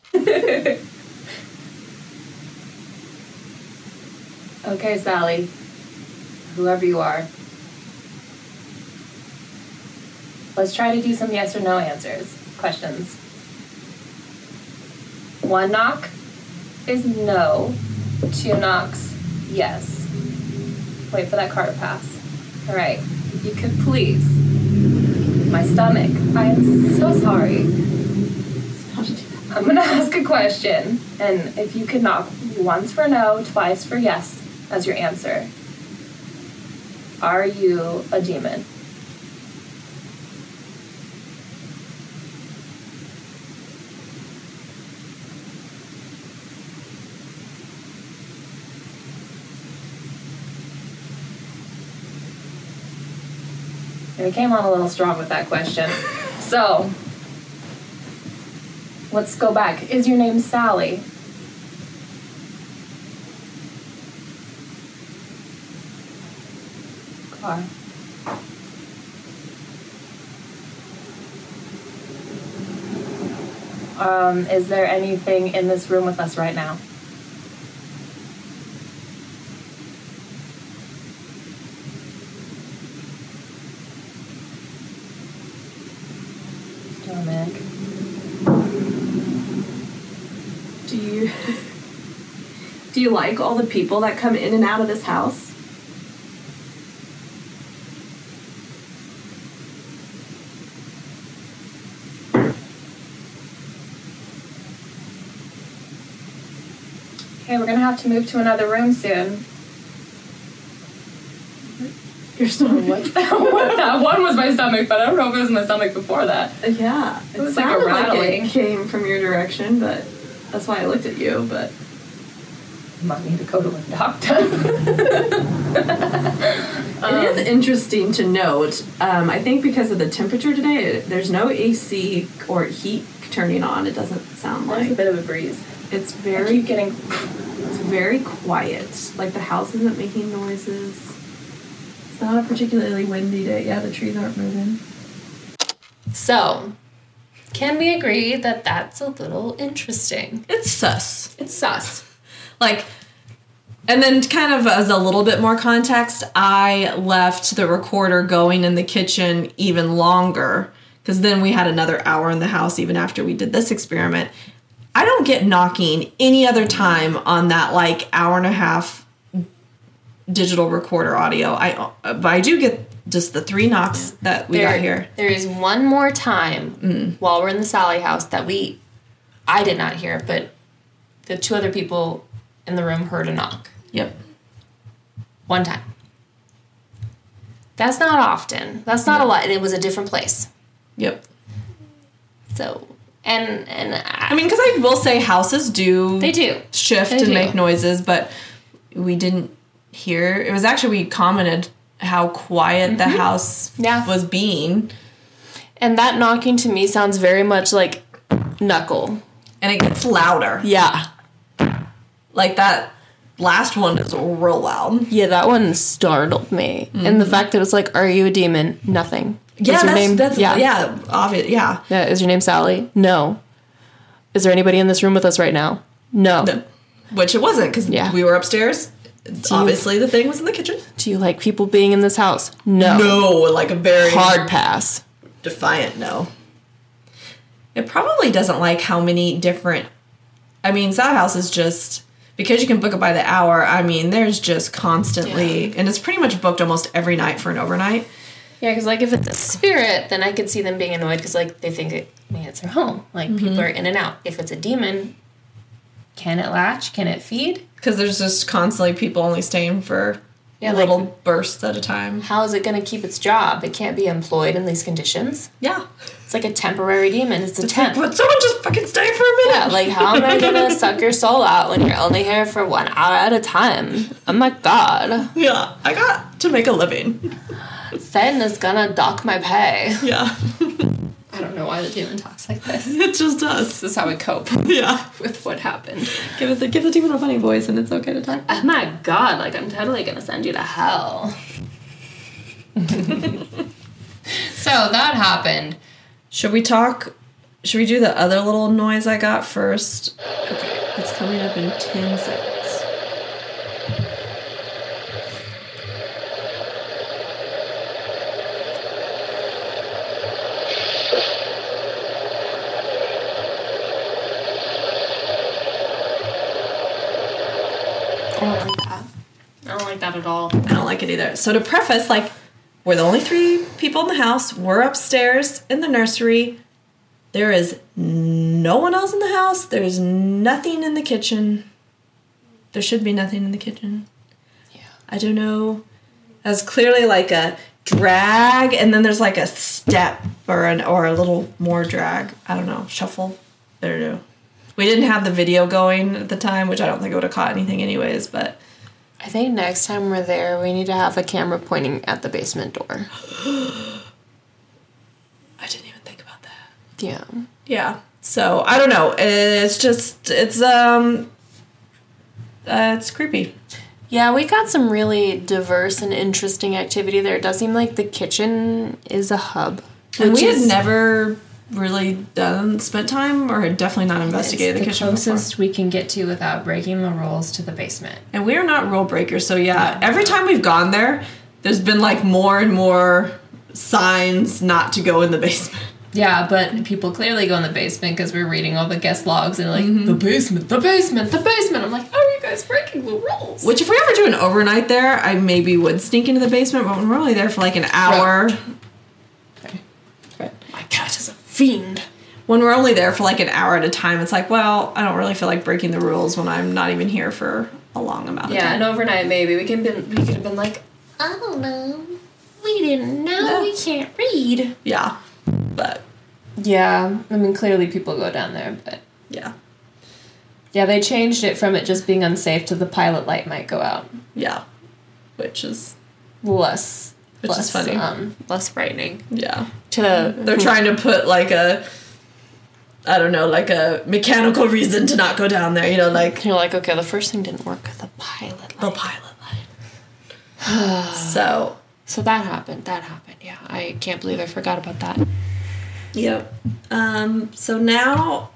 Okay, Sally. Whoever you are. Let's try to do some yes or no questions. 1 knock is no. 2 knocks, yes. Wait for that car to pass. All right. If you could please. My stomach. I am so sorry. I'm going to ask a question, and if you could knock once for no, twice for yes as your answer. Are you a demon? And we came on a little strong with that question. So... let's go back. Is your name Sally? car. Is there anything in this room with us right now? Dominic. Do you like all the people that come in and out of this house? Okay, we're gonna have to move to another room soon. Your stomach. What? That one was my stomach, but I don't know if it was my stomach before that. Yeah, It was like a rattling. it came from your direction, but that's why I looked at you. But Might need to go to a doctor. it is interesting to note. I think because of the temperature today, there's no AC or heat turning on. It doesn't sound There's a like bit of a breeze. it's I very keep getting. It's very quiet. Like the house isn't making noises. It's not a particularly windy day. Yeah, the trees aren't moving. So, can we agree that that's a little interesting? It's sus. It's sus. Like, and then kind of as a little bit more context, I left the recorder going in the kitchen even longer because then we had another hour in the house even after we did this experiment. I don't get knocking any other time on that like hour and a half digital recorder audio. But I do get just the 3 knocks that we got here. There is one more time while we're in the Sally house that I did not hear, but the 2 other people in the room heard a knock. Yep. One time. That's not often. That's not a lot. And it was a different place. Yep. So, and I mean, because I will say houses do they do shift They and do. make noises, but we didn't hear. It was actually, we commented how quiet the house Yeah. was being. And that knocking to me sounds very much like knuckle. And it gets louder. Yeah. Like that last one is real loud. Yeah, that one startled me. And the fact that it's like, are you a demon? Nothing. Yeah, Is your name? that's obvious. Yeah. Yeah, is your name Sally? No. Is there anybody in this room with us right now? No. Which it wasn't, because Yeah. we were upstairs. Obviously, the thing was in the kitchen. Do you like people being in this house? No. No, like a very Hard pass. defiant no. It probably doesn't like how many different. I mean, Sally House is just. Because you can book it by the hour, I mean, there's just constantly. And it's pretty much booked almost every night for an overnight. Yeah, because, like, if it's a spirit, then I could see them being annoyed because, like, they think it's their home. Like, people are in and out. If it's a demon, can it latch? Can it feed? Because there's just constantly people only staying for like- little bursts at a time. How is it going to keep its job? It can't be employed in these conditions. Yeah. It's like a temporary demon. It's a temp. But someone just fucking stay for a minute. Yeah, like, how am I going to suck your soul out when you're only here for 1 hour at a time? Oh, my God. Yeah, I got to make a living. Satan is going to dock my pay. Yeah. I don't know why the demon talks like this. It just does. This is how we cope Yeah. with what happened. Give the demon a funny voice and it's okay to talk. Oh my God, like, I'm totally gonna send you to hell. So that happened. Should we do the other little noise I got first? Okay, it's coming up in 10 seconds. I don't like that. I don't like that at all. I don't like it either. So to preface, like, we're the only 3 people in the house. We're upstairs in the nursery. There is no one else in the house. There's nothing in the kitchen. There should be nothing in the kitchen. Yeah. I don't know. That's clearly like a drag, and then there's like a step or a little more drag. I don't know. Shuffle. I don't know. We didn't have the video going at the time, which I don't think it would have caught anything anyways, but... I think next time we're there, we need to have a camera pointing at the basement door. I didn't even think about that. Yeah. Yeah. So, I don't know. It's just, it's creepy. Yeah, we got some really diverse and interesting activity there. It does seem like the kitchen is a hub. And we had is- never really spent time or had definitely not investigated the kitchen before. closest we can get to without breaking the rules to the basement. And we are not rule breakers, so yeah, every time we've gone there, there's been like more and more signs not to go in the basement. Yeah, but people clearly go in the basement because we're reading all the guest logs and like, the basement, the basement, the basement. I'm like, how are you guys breaking the rules? Which if we ever do an overnight there, I maybe would sneak into the basement, but when we're only there for like an hour... My cat is a fiend. When we're only there for like an hour at a time, it's like, well, I don't really feel like breaking the rules when I'm not even here for a long amount of Yeah, time. and overnight maybe we could have been like, I don't know, we didn't know, Yeah. we can't read. Yeah. But, Yeah, I mean clearly people go down there, but yeah. yeah, they changed it from it just being unsafe to the pilot light might go out. Yeah. Which is, Less funny. Less frightening. yeah. They're trying to put like a, I don't know, like a mechanical reason to not go down there, you know, like You're like, okay, the first thing didn't work. The pilot light. the pilot light. So, So that happened. Yeah, I can't believe I forgot about that. yep. So now,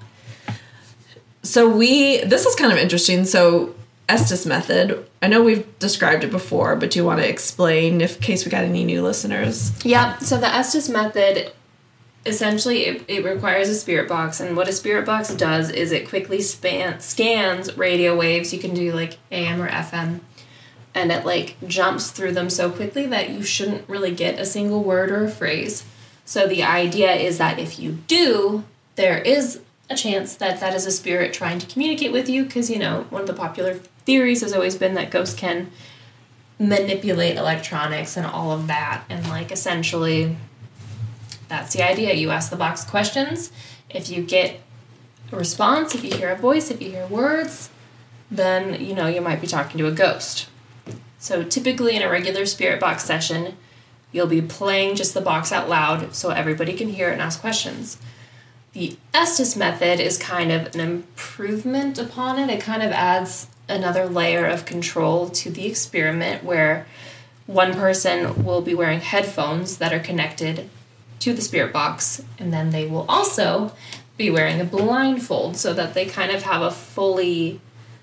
this is kind of interesting. So, Estes method, I know we've described it before, but do you want to explain in case we got any new listeners? Yeah, so the Estes method, essentially, it requires a spirit box, and what a spirit box does is it quickly scans radio waves. You can do, like, AM or FM, and it, like, jumps through them so quickly that you shouldn't really get a single word or a phrase. So the idea is that if you do, there is a chance that that is a spirit trying to communicate with you, because, you know, one of the popular theories has always been that ghosts can manipulate electronics and all of that, and like essentially that's the idea. You ask the box questions, if you get a response, if you hear a voice, if you hear words, then you know you might be talking to a ghost. So typically in a regular spirit box session, you'll be playing just the box out loud so everybody can hear it and ask questions. The Estes method is kind of an improvement upon it. It kind of adds another layer of control to the experiment where one person will be wearing headphones that are connected to the spirit box, and then they will also be wearing a blindfold so that they kind of have a fully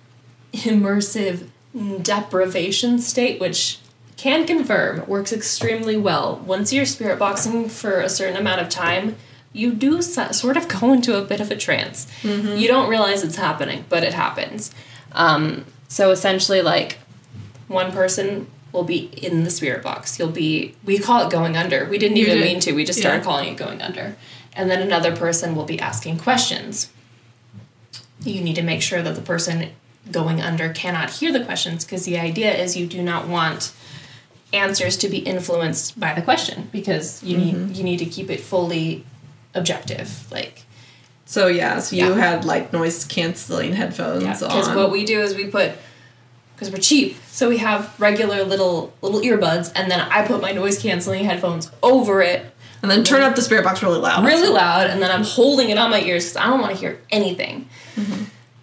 immersive deprivation state, which can confirm works extremely well. Once you're spirit boxing for a certain amount of time, you do sort of go into a bit of a trance. Mm-hmm. You don't realize it's happening, but it happens. So essentially, like, one person will be in the spirit box. We call it going under. We didn't even mean to. We just started calling it going under. And then another person will be asking questions. You need to make sure that the person going under cannot hear the questions, because the idea is you do not want answers to be influenced by the question, because you need to keep it fully objective. Like, So you had like noise canceling headphones on. Because what we do is because we're cheap, so we have regular little earbuds, and then I put my noise canceling headphones over it. And then turn up the spirit box really loud. Really loud, and then I'm holding it on my ears because I don't want to hear anything. Mm-hmm.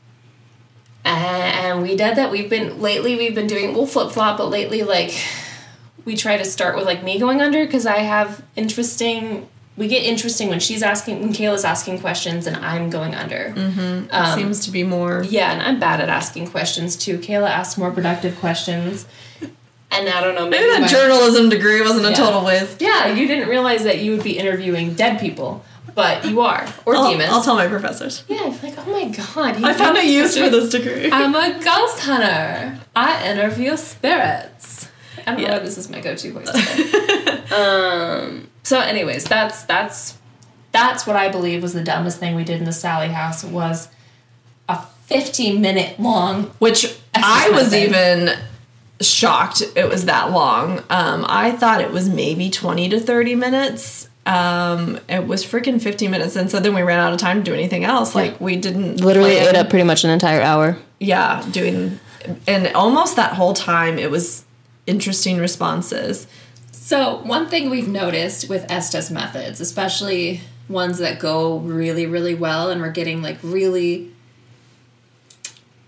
And we did that. We've been doing, we'll flip-flop, but lately, like, we try to start with, like, me going under, because I have we get interesting when Kayla's asking questions and I'm going under. Mm-hmm. It seems to be more... Yeah, and I'm bad at asking questions, too. Kayla asks more productive questions. And I don't know, maybe that journalism degree wasn't a total waste. Yeah, you didn't realize that you would be interviewing dead people, but you are. Or demons. I'll tell my professors. Yeah, like, oh my god. I found a use for this degree. I'm a ghost hunter. I interview spirits. I don't know why this is my go-to voice today. So anyways, that's what I believe was the dumbest thing we did in the Sally house, was a 15-minute long... Which I was even shocked it was that long. I thought it was maybe 20 to 30 minutes. It was freaking 15 minutes, and so then we ran out of time to do anything else. Like, we didn't... Literally ate up pretty much an entire hour. Yeah, and almost that whole time it was interesting responses. So, one thing we've noticed with Estes methods, especially ones that go really, really well and we're getting, like, really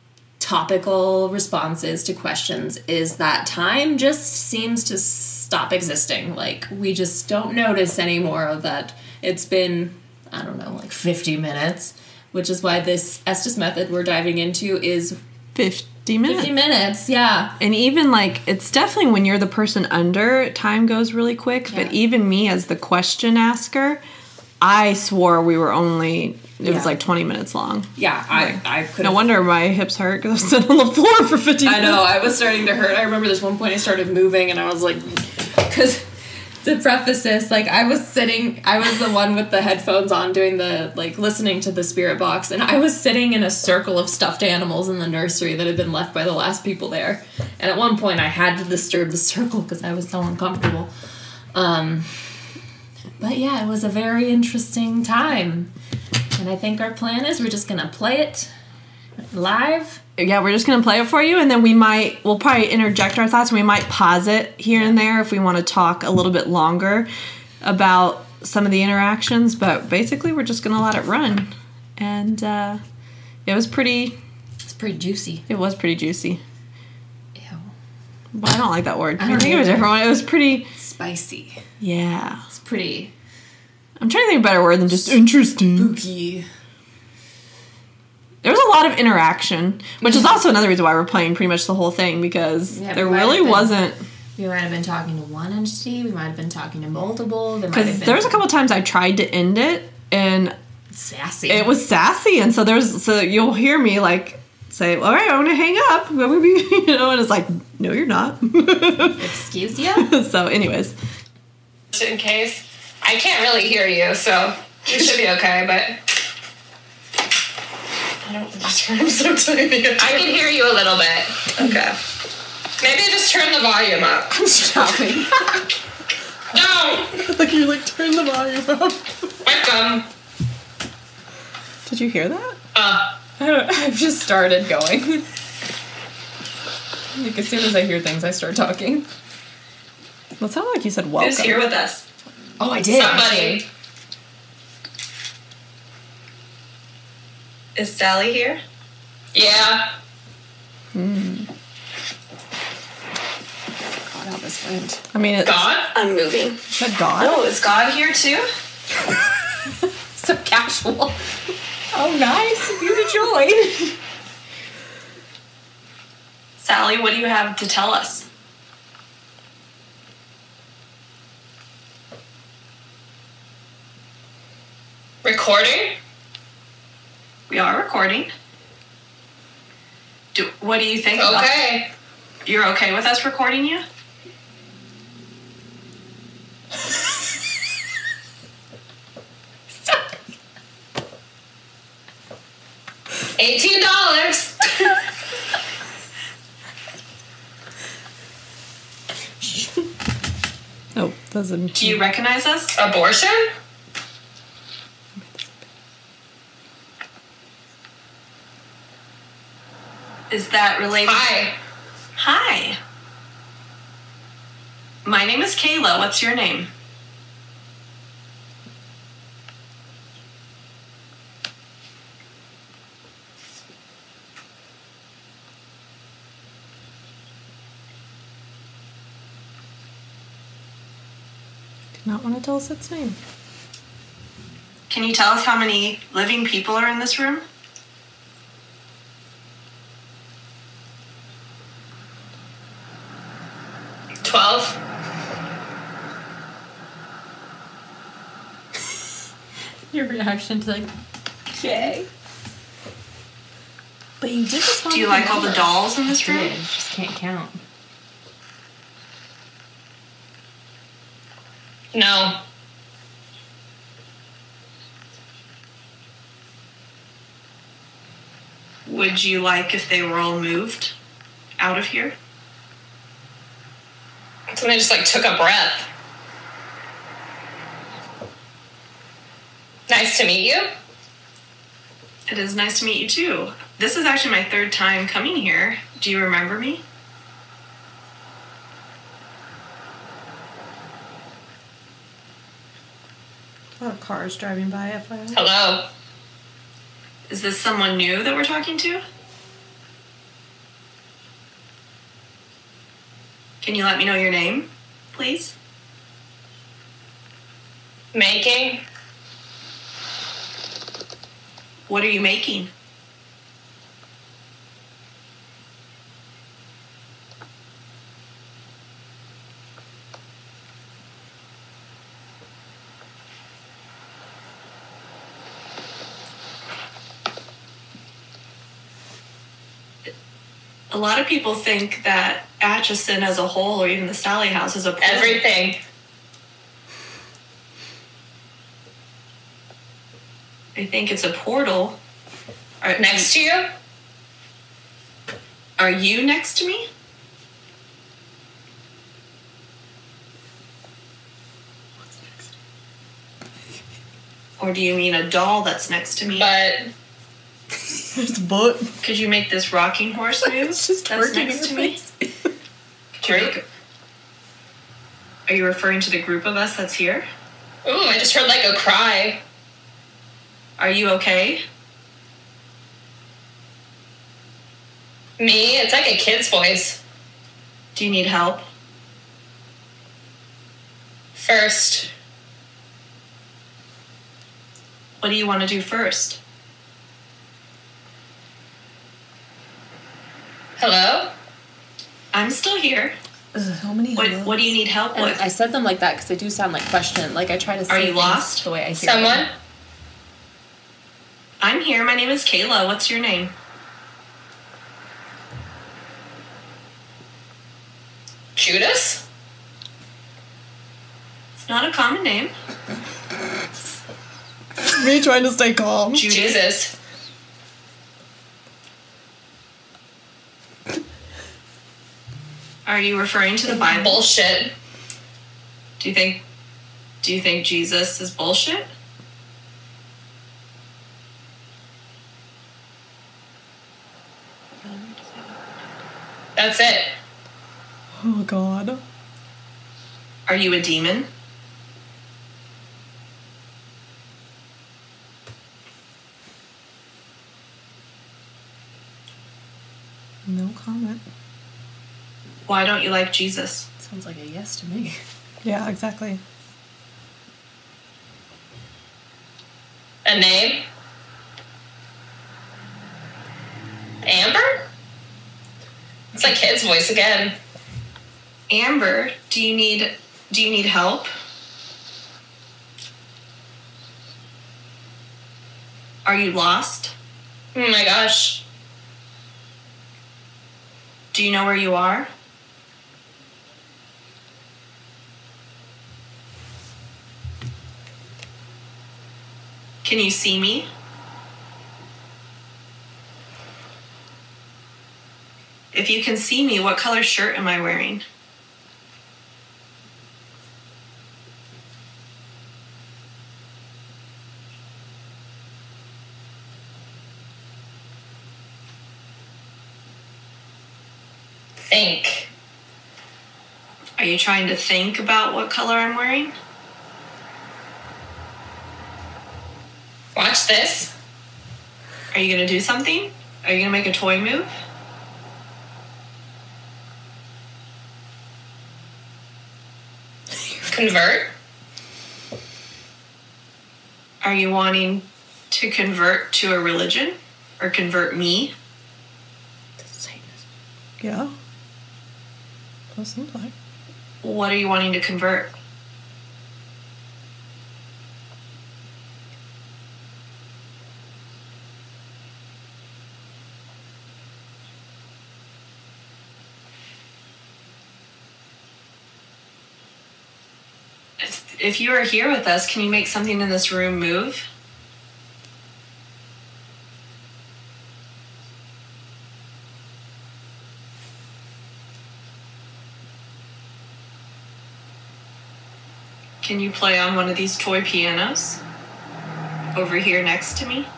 topical responses to questions is that time just seems to stop existing. Like, we just don't notice anymore that it's been, I don't know, like 50 minutes, which is why this Estes method we're diving into is 50 minutes. 50 minutes, yeah. And even like, it's definitely when you're the person under, time goes really quick. Yeah. But even me as the question asker, I swore we were only, it was like 20 minutes long. Yeah, I could. No wonder my hips hurt because I was sitting on the floor for 50 minutes. I know, I was starting to hurt. I remember this one point I started moving and I was like, because to preface this, like, I was the one with the headphones on doing the, like, listening to the spirit box, and I was sitting in a circle of stuffed animals in the nursery that had been left by the last people there. And at one point I had to disturb the circle because I was so uncomfortable. But yeah, it was a very interesting time. And I think our plan is we're just going to play it live. Yeah, we're just going to play it for you, and then we'll probably interject our thoughts, and we might pause it here and there if we want to talk a little bit longer about some of the interactions, but basically we're just going to let it run. And it was pretty... It's pretty juicy. It was pretty juicy. Ew. But I don't like that word. I don't think of a either. different one. It was pretty... Spicy. Yeah. It's pretty... I'm trying to think of a better word than just interesting. spooky. There was a lot of interaction, which is also another reason why we're playing pretty much the whole thing, because Yeah, there we might really have been- wasn't... We might have been talking to one entity. We might have been talking to multiple. Because there was a couple times I tried to end it, and sassy. it was sassy, and so you'll hear me like say, "All right, I'm gonna hang up," you know, and it's like, "No, you're not." Excuse you? So, anyways, In case. I can't really hear you, so you should be okay, but I don't I'm so tiny. I can hear you a little bit. Okay. Maybe just turn the volume up. I'm stopping. No! like you're like, turn the volume up. Welcome. Did you hear that? I've just started going. Like, as soon as I hear things, I start talking. Well, it sounded like you said welcome. Who's here with us? Oh, I did. Somebody. Is Sally here? Yeah. God, how this went. I mean, it's God? I'm moving. said God. Oh, is God here too? So casual. Oh, nice of you to join. Sally, what do you have to tell us? Recording? We are recording. What do you think? Okay. You're okay with us recording you? $18. Oh, doesn't. Do you recognize us? Abortion? Is that related? Hi. Hi. My name is Kayla. What's your name? Did not want to tell us its name. Can you tell us how many living people are in this room? Your reaction to, like, okay. But you did respond. Do you like all the dolls in this room? I just can't count. No. Would you like if they were all moved out of here? Somebody just like took a breath. Nice to meet you. It is nice to meet you too. This is actually my third time coming here. Do you remember me? A lot of cars driving by, FYI. Hello. Is this someone new that we're talking to? Can you let me know your name, please? Making? What are you making? A lot of people think that Atchison as a whole, or even the Sally House, is a portal. Everything. I think it's a portal. Next to you? Are you next to me? Or do you mean a doll that's next to me? But There's a book. Could you make this rocking horse move? It's just that's twerking next in to your me. face. Are you referring to the group of us that's here? ooh, I just heard like a cry. Are you okay? Me? It's like a kid's voice. Do you need help? First. What do you want to do first? Hello? I'm still here. So many What do you need help And with? I said them like that because they do sound like question. Like I try to say Are you things lost? the way I hear Someone? them. I'm here. My name is Kayla. What's your name? Judas? It's not a common name. Me trying to stay calm. Jesus. Are you referring to the Bible? Bullshit. Do you think Jesus is bullshit? That's it. Oh God. Are you a demon? No comment. Why don't you like Jesus? Sounds like a yes to me. Yeah, exactly. A name? Amber? It's like kid's voice again. Amber, do you need help? Are you lost? Oh my gosh. Do you know where you are? Can you see me? If you can see me, what color shirt am I wearing? Think. Are you trying to think about what color I'm wearing? Watch this. Are you going to do something? Are you going to make a toy move? Convert. Are you wanting to convert to a religion? Or convert me? Yeah. That seems like. What are you wanting to convert? If you are here with us, can you make something in this room move? Can you play on one of these toy pianos? Over here next to me?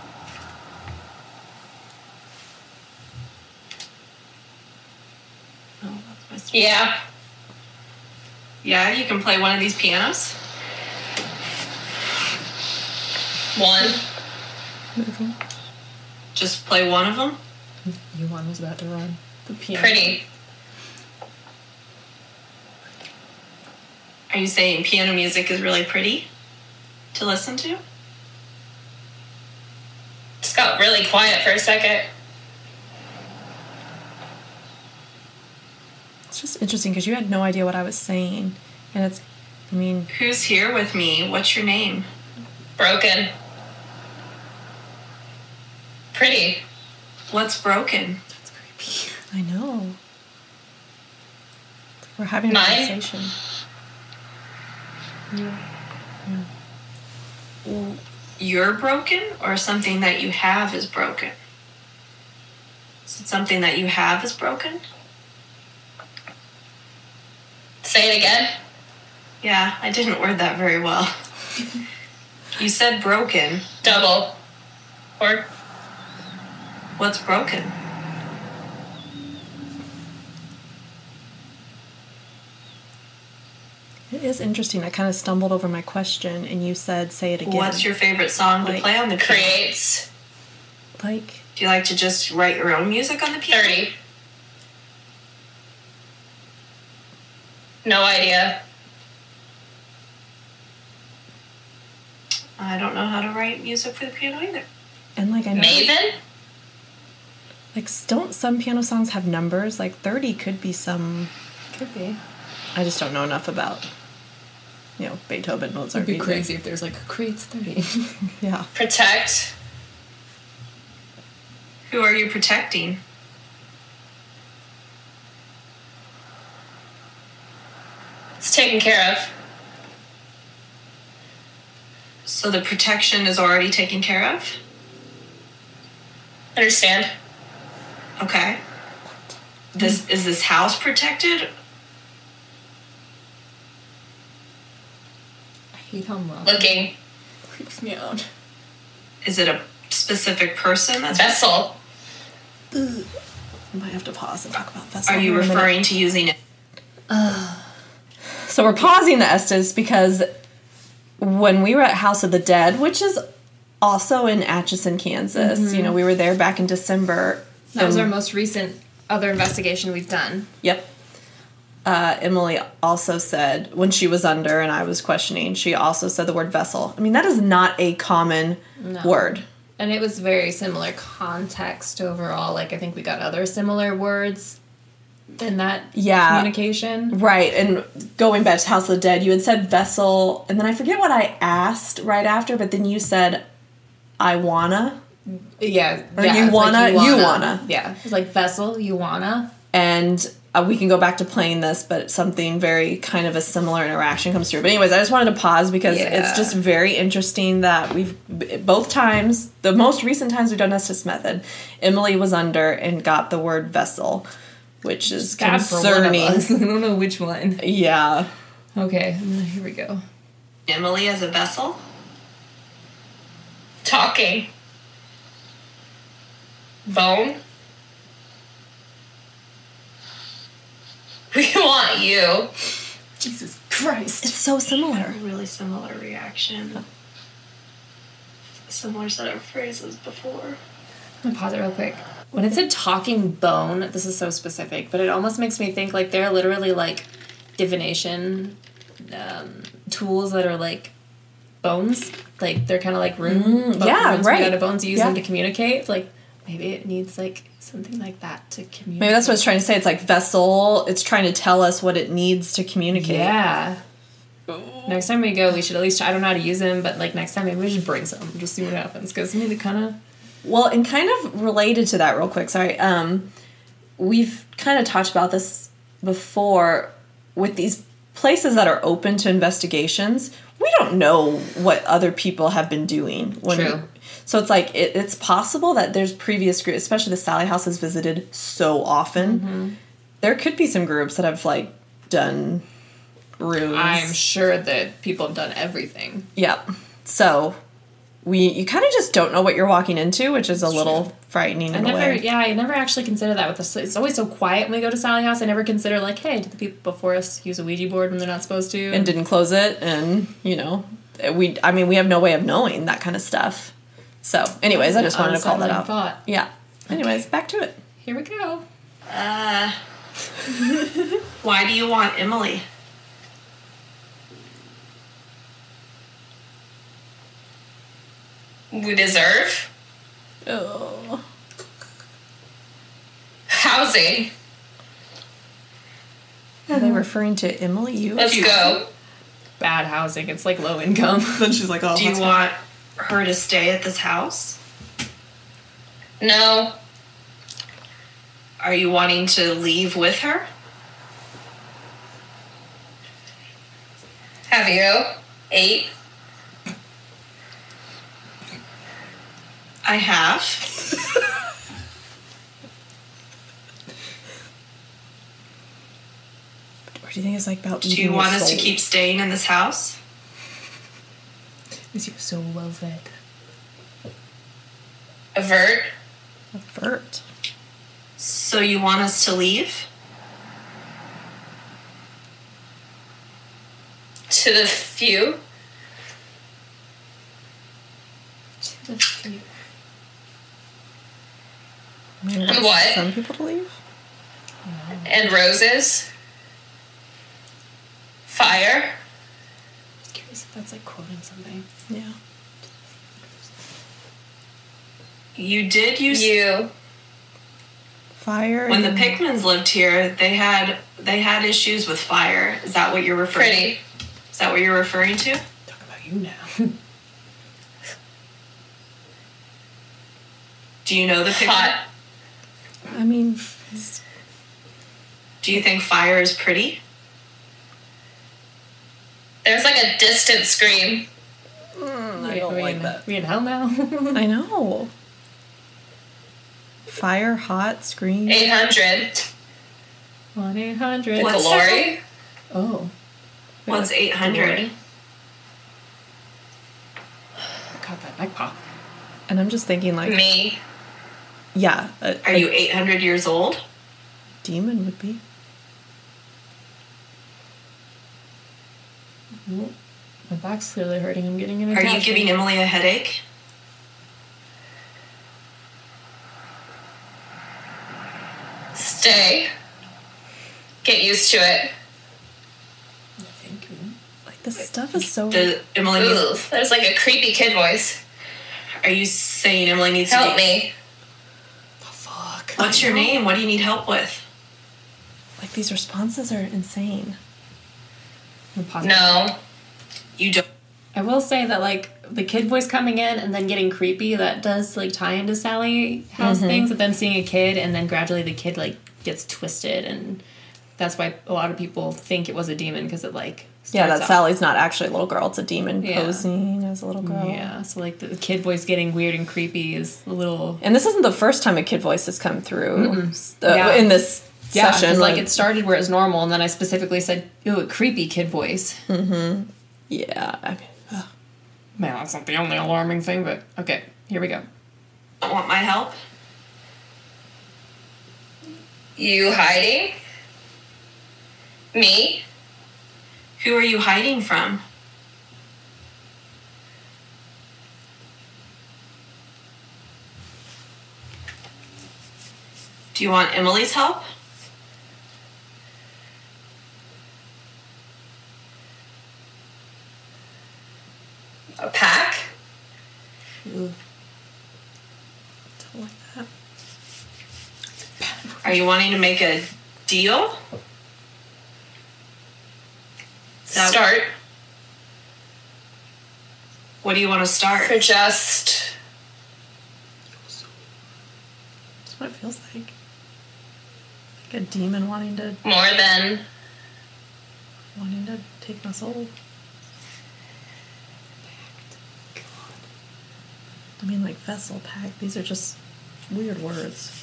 Oh, that's my Yeah. Yeah, you can play one of these pianos? One. Moving. Just play one of them? Yuan was about to run. The piano. Pretty. Are you saying piano music is really pretty to listen to? Just got really quiet for a second. It's just interesting because you had no idea what I was saying. And it's, I mean... Who's here with me? What's your name? Broken. Pretty. What's broken? That's creepy. I know. We're having a Mine? conversation. Yeah. You're broken, or something that you have is broken? Is it something that you have is broken? Say it again. Yeah, I didn't word that very well. You said broken. Double. Or What's broken? It is interesting. I kind of stumbled over my question and you said, say it again. What's your favorite song to Like, play on the piano? creates Like, Do you like to just write your own music on the piano? 30. No idea. I don't know how to write music for the piano either. and like I know... Maven? Like, don't some piano songs have numbers? Like, 30 could be some... Could be. I just don't know enough about, you know, Beethoven, Mozart. It'd be music. crazy if there's like creates 30. Yeah. Protect. Who are you protecting? It's taken care of. So the protection is already taken care of? Understand? Okay. Is this house protected? I hate how much. Looking. Creeps me out. Is it a specific person that's... Vessel. I might have to pause and talk about Vessel. Are you here in a minute. referring to using it? So we're pausing the Estes because when we were at House of the Dead, which is also in Atchison, Kansas, you know, we were there back in December. That was our most recent other investigation we've done. Yep. Emily also said, when she was under and I was questioning, she also said the word vessel. I mean, that is not a common word. And it was very similar context overall. Like, I think we got other similar words in that communication. Right. And going back to House of the Dead, you had said vessel, and then I forget what I asked right after, but then you said, I wanna. Yeah. Or yeah, you it's wanna, like you wanna. Yeah. It's like vessel, you wanna. And we can go back to playing this, but something very kind of a similar interaction comes through. But anyways, I just wanted to pause because it's just very interesting that we've, both times, the most recent times we've done Estes Method, Emily was under and got the word vessel, which is Bad for one of concerning. us. I don't know which one. Yeah. Okay, here we go. Emily as a vessel? Talking. Bone. We want you. Jesus Christ. It's so similar. Really similar reaction. Similar set of phrases before. I'm gonna pause it real quick. When it said talking bone, this is so specific, but it almost makes me think like they're literally like divination tools that are like bones. Like they're kind of like runes. yeah, runes right. made out of bones. You use Yeah. them to communicate. Like maybe it needs like something like that to communicate. Maybe that's what it's trying to say. It's like vessel. It's trying to tell us what it needs to communicate. Yeah. Next time we go, we should at least. I don't know how to use them, but like next time, maybe we should bring some, just see what happens. Because I mean, they kind of. Well, and kind of related to that, real quick. Sorry, we've kind of talked about this before with these places that are open to investigations. We don't know what other people have been doing. True. So it's like it's possible that there's previous groups, especially the Sally House is visited so often. Mm-hmm. There could be some groups that have like done runes. I'm sure that people have done everything. Yep. So you kind of just don't know what you're walking into, which is a little frightening in a way. I never actually consider that with this. It's always so quiet when we go to Sally House. I never consider like, hey, did the people before us use a Ouija board when they're not supposed to? And didn't close it, and we have no way of knowing that kind of stuff. So, anyways, I just wanted to call that out. Thought. Yeah. Anyways, back to it. Here we go. Why do you want Emily? we deserve. Oh. Housing. Are they referring to Emily? You? Let's go. Bad housing. It's like low income. Then she's like, oh, Do you want her to stay at this house? No. Are you wanting to leave with her? Have you? 8? I have. Or do you think it's like about Do you want us to keep staying in this house? Is you so well fed? Avert. Avert. So you want us to leave? To the few. And what? Some people to leave? And roses. Fire. I'm curious if that's like quoting something. Yeah. You did use You. Fire. when the and- Pickmans lived here. They had issues with fire. Is that what you're referring? Pretty. Is that what you're referring to? Talk about you now. Do you know the Pickmans? Hot. I mean, Do you think fire is pretty? There's like a distant scream. I don't like that. We in hell now? I know. Fire, hot, scream. 800. 1-800. What's Glory. Oh. What's 800? Got that neck pop. And I'm just thinking, like, Me. yeah, Are you 800 years old? demon would be. My back's clearly hurting. I'm getting an Are attachment. you giving Emily a headache? Stay. Get used to it. Thank you. Like, this stuff is so. Emily needs, Ooh, there's like a creepy kid voice. are you saying Emily needs to Help be, me. The fuck? What's your name? What do you need help with? Like, these responses are insane. I'm positive. No. You don't. I will say that like the kid voice coming in and then getting creepy, that does like tie into Sally House things with them seeing a kid and then gradually the kid like gets twisted, and that's why a lot of people think it was a demon because it like Yeah, starts that out- Sally's not actually a little girl. It's a demon Yeah. posing as a little girl. Yeah, so like the kid voice getting weird and creepy is a little And this isn't the first time a kid voice has come through Yeah. in this yeah, session. 'cause, like it started where it's normal, and then I specifically said, "Ew, a creepy kid voice." yeah, I mean, Man, that's not the only alarming thing, but okay, here we go. Don't want my help? You hiding? Me? Who are you hiding from? Do you want Emily's help? A pack? don't like that. Are you wanting to make a deal? That- Start. What do you want to start? For just That's what it feels like. Like a demon wanting to more than take my soul. I mean, like vessel pack. These are just weird words.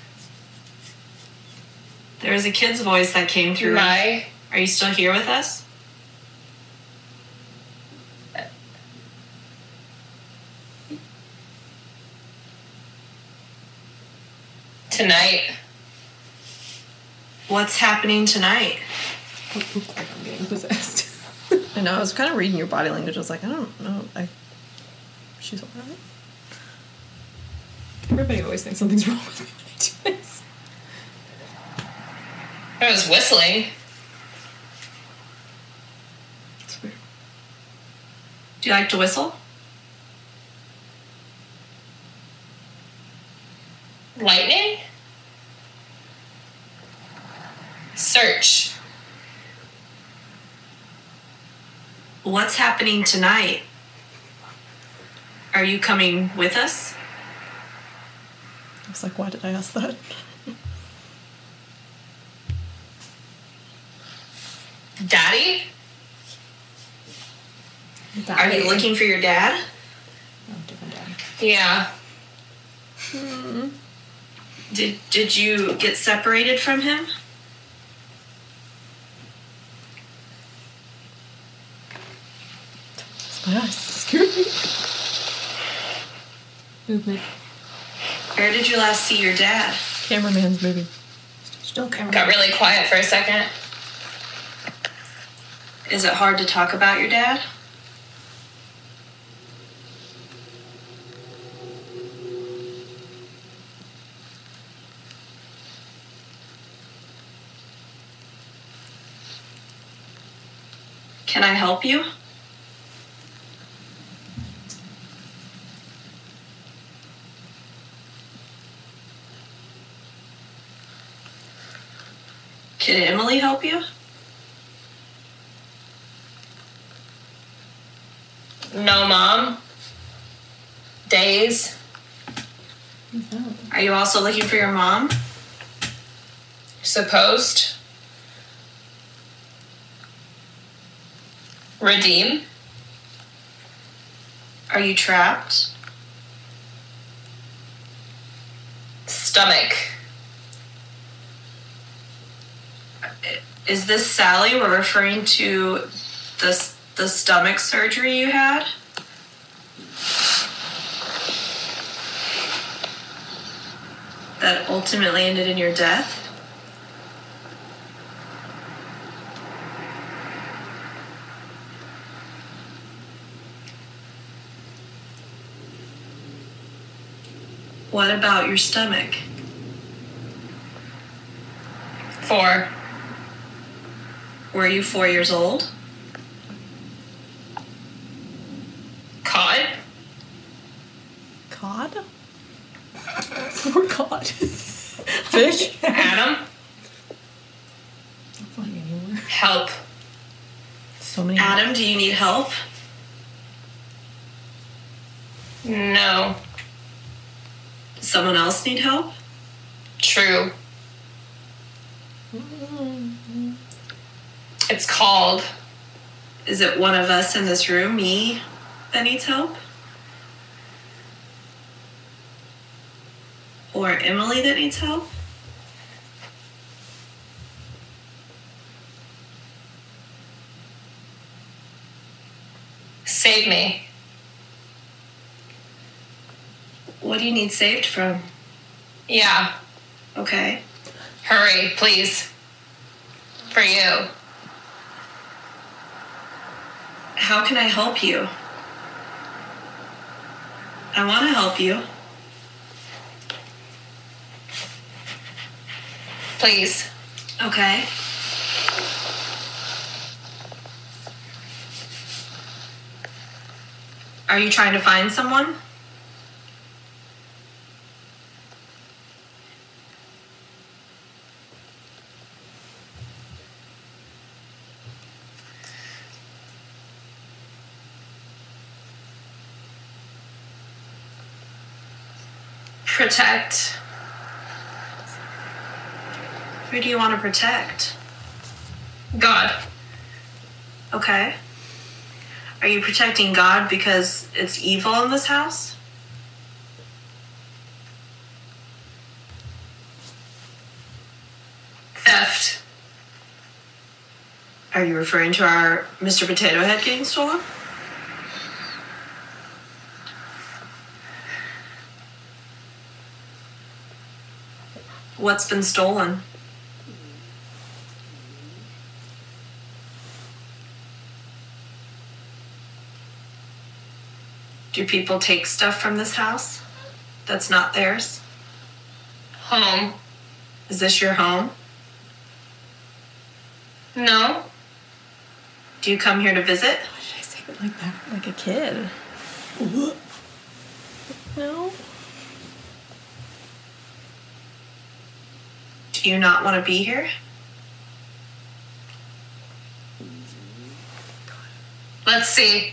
There was a kid's voice that came through. my Are you still here with us? tonight. What's happening tonight? Look like I'm getting possessed. I know. I was kind of reading your body language. I was like, I don't know. She's alright. Everybody always thinks something's wrong with me when I do this. I was whistling. Do you like to whistle? Lightning? Search. What's happening tonight? Are you coming with us? I was like, why did I ask that? Daddy? Are you looking for your dad? Oh, different daddy. Yeah. Did you get separated from him? My eyes scared me. Movement. Where did you last see your dad? Cameraman's moving. Still camera. Got really quiet for a second. Is it hard to talk about your dad? Can I help you? Can Emily help you? No, Mom. Days. Are you also looking for your mom? Supposed. Redeem. Are you trapped? Stomach. Is this Sally? We're referring to the stomach surgery you had? That ultimately ended in your death? What about your stomach? 4. Were you 4 years old? Cod. Cod? Poor cod. Fish? Adam. Not funny anymore. Help. So many. Adam, do you need help? No. Does someone else need help? True. It's called. Is it one of us in this room, me, that needs help? Or Emily that needs help? Save me. What do you need saved from? Yeah. Okay. Hurry, please. For you. How can I help you? I want to help you. Please. Okay. Are you trying to find someone? Protect. Who do you want to protect? God. Okay. Are you protecting God because it's evil in this house? Theft. Are you referring to our Mr. Potato Head getting stolen? What's been stolen? Do people take stuff from this house that's not theirs? Home. Is this your home? No. Do you come here to visit? Why did I say it like that? Like a kid. No. Do you not want to be here? Let's see.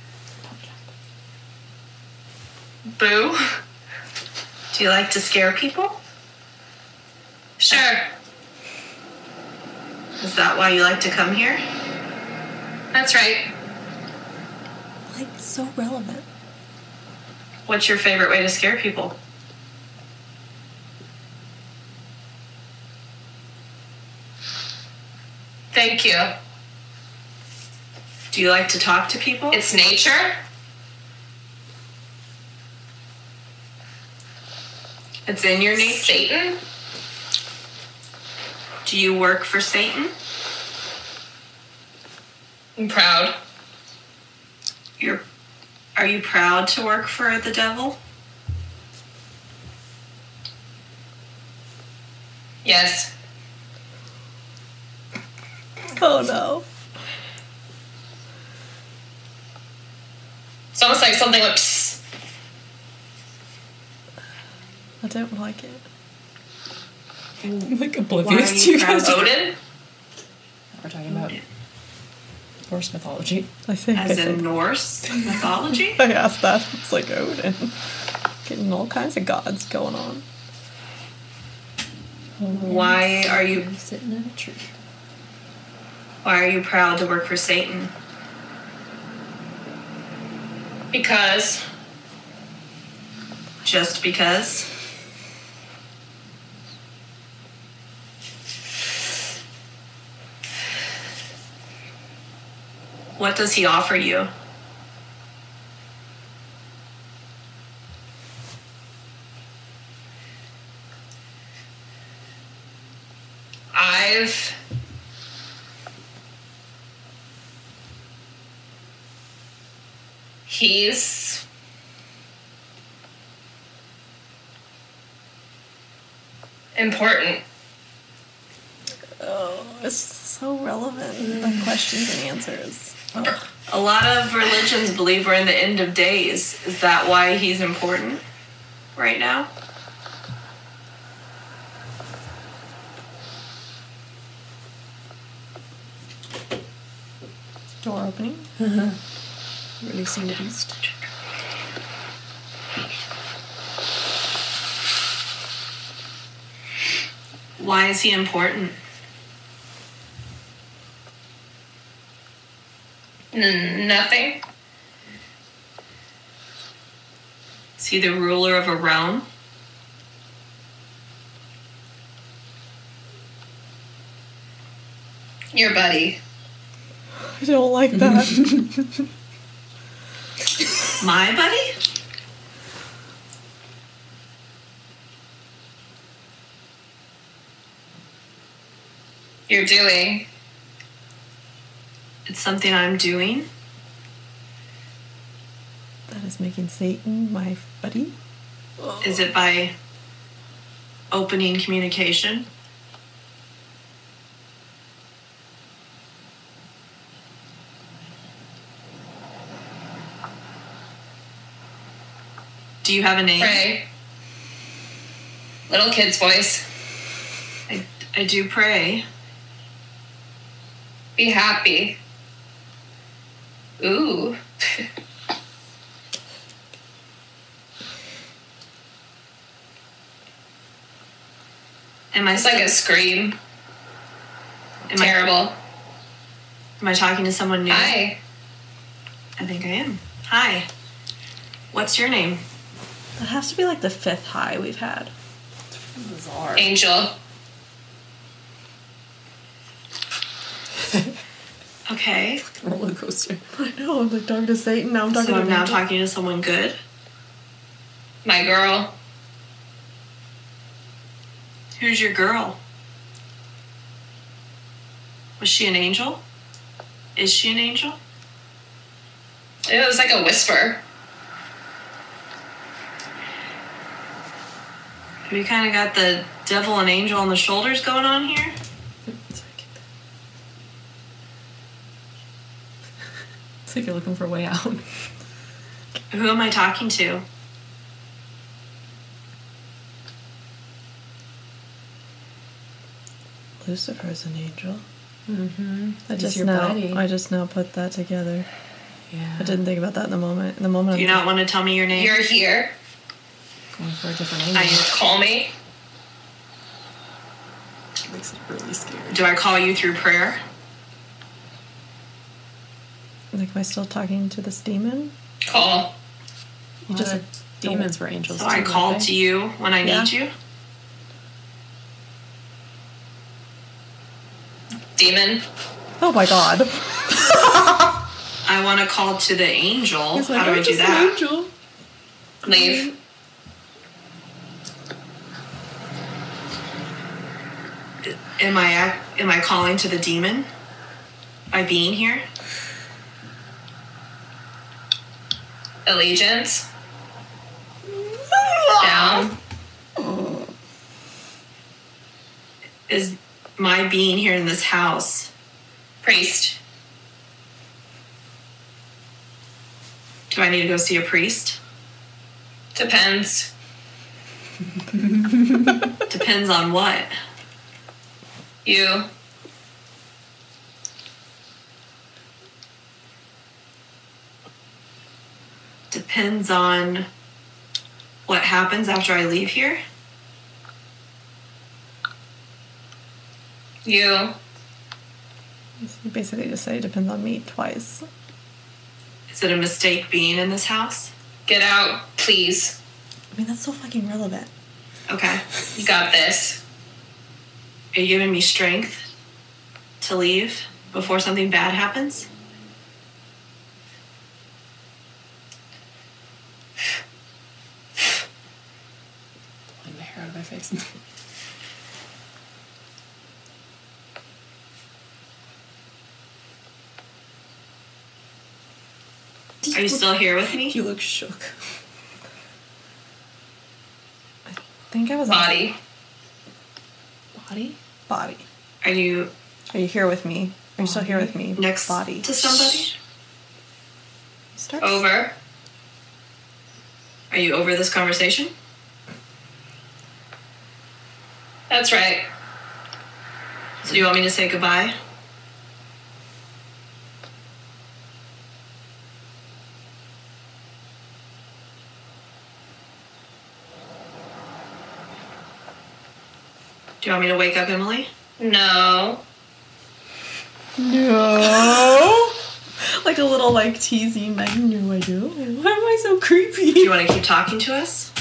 Boo. Do you like to scare people? Sure. Is that why you like to come here? That's right. Like, so relevant. What's your favorite way to scare people? Thank you. Do you like to talk to people? It's nature. It's in your nature. Satan. Do you work for Satan? I'm proud. Are you proud to work for the devil? Yes. Oh no. It's almost like something like psst. I don't like it. I'm like Why are oblivious you to you proud guys. of Odin? We're talking about Norse mythology. I think As in Norse mythology? I asked that. It's like Odin. Getting all kinds of gods going on. Why are you Sitting in a tree. Why are you proud to work for Satan? Because Just because? What does he offer you? he's important. Oh, it's so relevant. Like questions and answers. Ugh. A lot of religions believe we're in the end of days. Is that why he's important right now? Door opening. Releasing the beast. Why is he important? Nothing. Is he the ruler of a realm? Your buddy. I don't like that. My buddy? You're doing. It's something I'm doing. That is making Satan my buddy. Is it by opening communication? Do you have a name? Pray. Little kid's voice. I do pray. Be happy. Ooh. Am I It's like a scream. am Terrible. am I talking to someone new? Hi. I think I am. Hi. What's your name? That has to be like the 5th high we've had. Bizarre. Angel. Okay. Roller coaster. I know. I'm like talking to Satan. Now I'm talking So to I'm now Angel. talking to someone good. My girl. Who's your girl? Was she an angel? Is she an angel? It was like a whisper. Have you kind of got the devil and angel on the shoulders going on here? It's like you're looking for a way out. Who am I talking to? Lucifer's an angel. Mm-hmm. I He's just your now buddy. I just now put that together. Yeah. I didn't think about that in the moment. In the moment, Do you not want to tell me your name? You're here. Going for a different I angle. Call me. Makes it really scary. Do I call you through prayer? like, am I still talking to this demon? Call. You just said demons were angels. So too, I weren't call they? to you when I Yeah. need you? Demon. Oh my god! I want to call to the angel. He's like, How do "I'm I do just an that? angel." Leave. Am I calling to the demon by being here? Allegiance. Down. Is my being here in this house? Priest. Do I need to go see a priest? Depends. Depends on what. You. Depends on what happens after I leave here. You. You basically just say it depends on me twice. Is it a mistake being in this house? Get out, please. I mean, that's so fucking relevant. Okay. You got this. Are you giving me strength to leave before something bad happens? Pulling the hair out of my face. Are you still here with me? You look shook. I think I was Body. Body? Body. Are you Are you here with me? Are you still here with me? next Body. to somebody? Start. Over. Are you over this conversation? That's right. So do you want me to say goodbye? Do you want me to wake up Emily? No. No. Like a little like teasing, like, no, I do. Why am I so creepy? Do you want to keep talking to us?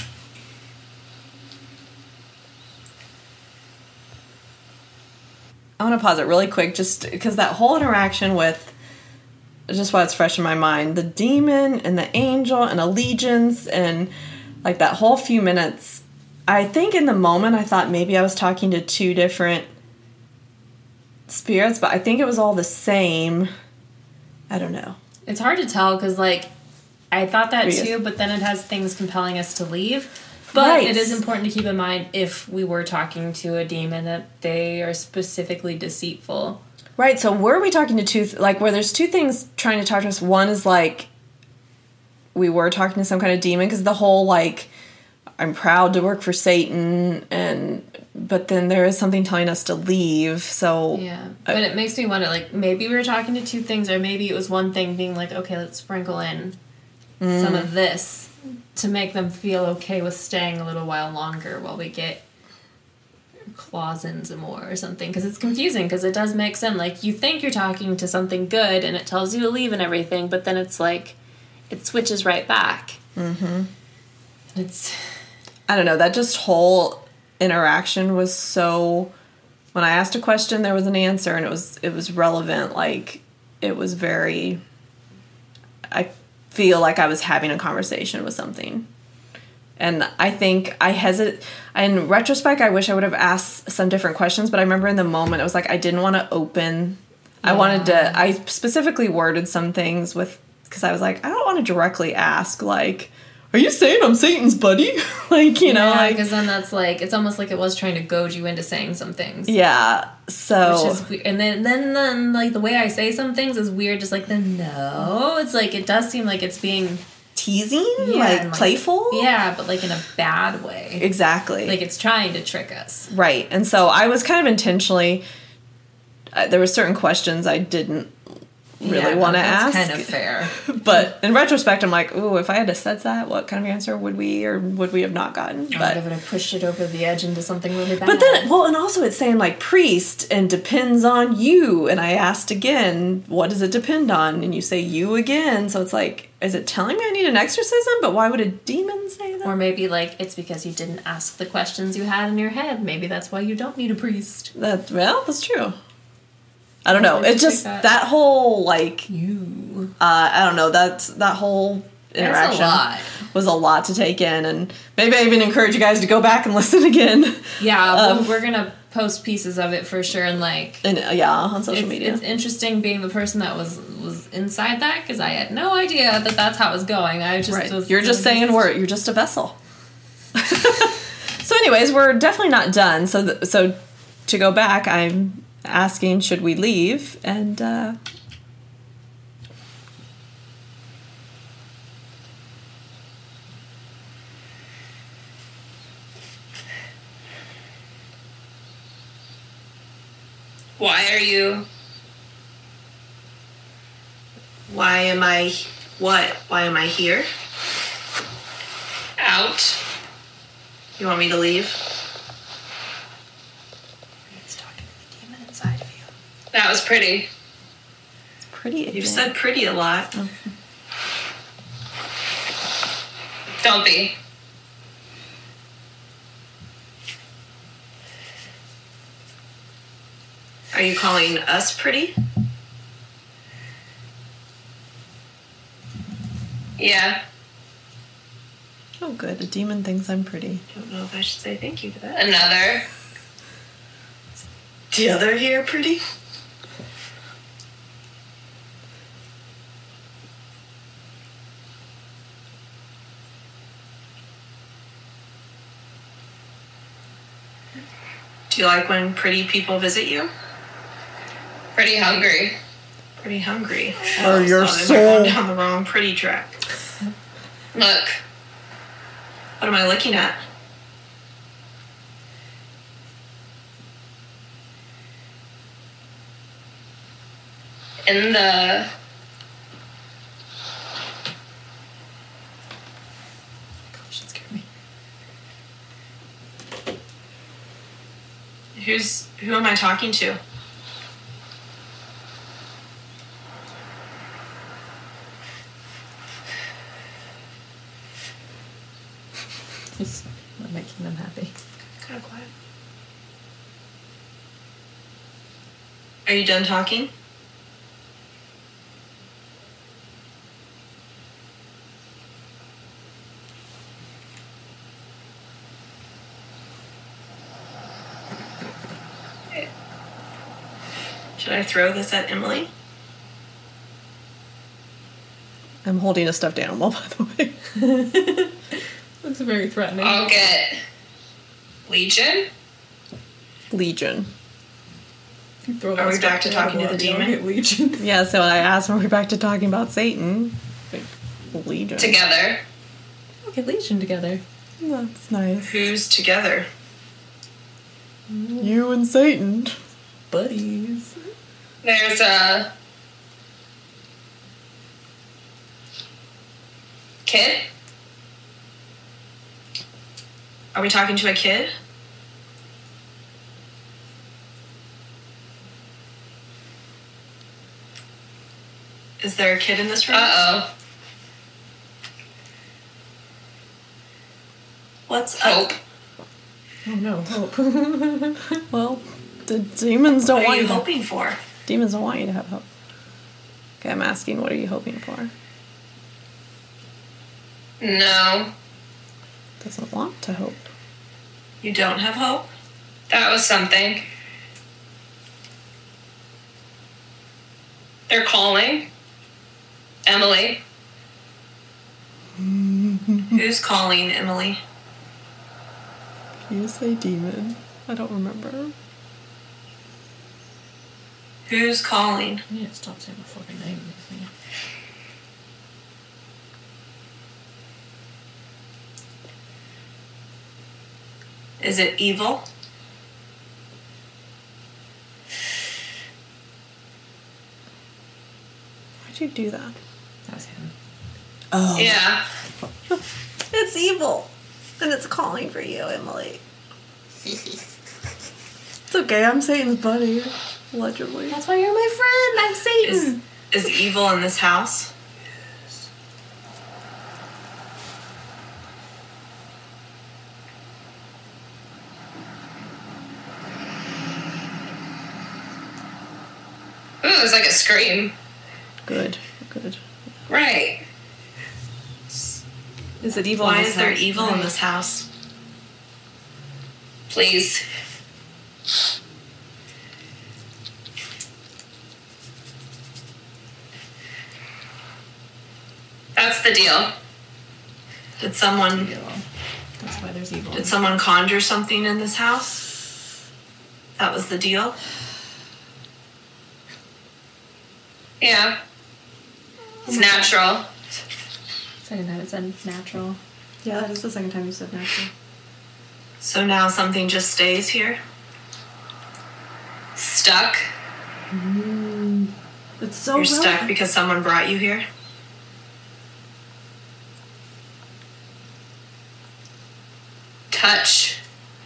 I want to pause it really quick just because that whole interaction with just why it's fresh in my mind, the demon and the angel and allegiance and like that whole few minutes. I think in the moment I thought maybe I was talking to two different spirits, but I think it was all the same. I don't know. It's hard to tell because, like, I thought that Yes. too, but then it has things compelling us to leave. But Right. it is important to keep in mind if we were talking to a demon that they are specifically deceitful. Right, so were we talking to two, like, where there's two things trying to talk to us. One is, like, we were talking to some kind of demon, because the whole, like, I'm proud to work for Satan, but then there is something telling us to leave, so... Yeah. But it makes me wonder, like, maybe we were talking to two things, or maybe it was one thing being like, okay, let's sprinkle in some of this to make them feel okay with staying a little while longer while we get claws in some more or something. Because it's confusing, because it does make sense. Like, you think you're talking to something good, and it tells you to leave and everything, but then it's like, it switches right back. Mm-hmm. It's... I don't know, that just whole interaction was so... When I asked a question, there was an answer, and it was relevant. Like, it was very... I feel like I was having a conversation with something. And I think in retrospect, I wish I would have asked some different questions, but I remember in the moment, it was like I didn't want to open... I specifically worded some things because I was like, I don't want to directly ask, like... Are you saying I'm Satan's buddy? Like, you know, yeah, like... because then that's like, it's almost like it was trying to goad you into saying some things. Yeah, so... Which is weird. And then, like, the way I say some things is weird, just like, no. It's like, it does seem like it's being teasing, Yeah, like and, like, playful. Yeah, but like in a bad way. Exactly. Like it's trying to trick us. Right. And so I was kind of intentionally, there were certain questions I didn't really want to ask. That's kind of fair. But in retrospect, I'm like, ooh, if I had said that, what kind of answer would we have not gotten? I But would have pushed it over the edge into something really bad. But then, well, and also it's saying like priest and depends on you. And I asked again, what does it depend on? And you say you again. So it's like, is it telling me I need an exorcism? But why would a demon say that? Or maybe like it's because you didn't ask the questions you had in your head. Maybe that's why you don't need a priest. That's true. I don't know. Why did It's you just take that whole like You. I don't know. That whole interaction There's a lot. was a lot to take in, and maybe I even encourage you guys to go back and listen again. Yeah, we're gonna post pieces of it for sure, and like And on social media. It's interesting being the person that was inside that because I had no idea that that's how it was going. I just Right. was. You're just saying you're just a vessel. So, anyways, we're definitely not done. So to go back, I'm asking, should we leave? And Why are you? Why am I here? Out. You want me to leave? It's talking to the demon inside of you. That was pretty. it's pretty. You've said pretty a lot. Don't be. Are you calling us pretty? Yeah. Oh, good. A demon thinks I'm pretty. I don't know if I should say thank you for that. Another. The other here pretty? Do you like when pretty people visit you? Pretty hungry. Pretty hungry. For your then soul. we're going down the wrong pretty track. Look. What am I looking at? In the. Gosh, it scared me. Who am I talking to? Just not making them happy. Kind of quiet. Are you done talking? Should I throw this at Emily? I'm holding a stuffed animal, by the way. Looks very threatening. I'll get. Legion? Legion. Are we back to talking to the demon? Legion. Yeah, so I asked, are we back to talking about Satan? Like, Legion. Together. Okay, Legion together. That's nice. Who's together? You and Satan. Buddies. There's a. Kid? Are we talking to a kid? Is there a kid in this room? Uh-oh. What's Hope. up? Oh no, hope. Well, the demons don't What are want you you to, hoping for? demons don't want you to have hope. Okay, I'm asking, what are you hoping for? No. Doesn't want to hope. You don't have hope? That was something. They're calling. Emily. Who's calling Emily? You say demon. I don't remember. Who's calling? I need to stop saying my fucking name. Is it evil? Why'd you do that? That was him. Oh. Yeah. It's evil. And it's calling for you, Emily. It's okay, I'm Satan's buddy. Allegedly. That's why you're my friend. I'm Satan. Is evil in this house? Ooh, it was like a scream. Good. Right. Is it evil Why in this is there house? evil in this house? Please. That's the deal. Did someone That's why there's evil. did someone conjure something in this house? That was the deal? Yeah. It's natural. Second time it said natural. Yeah, that is the second time you said natural. So now something just stays here? Stuck. It's so You're stuck because someone brought you here? Touch.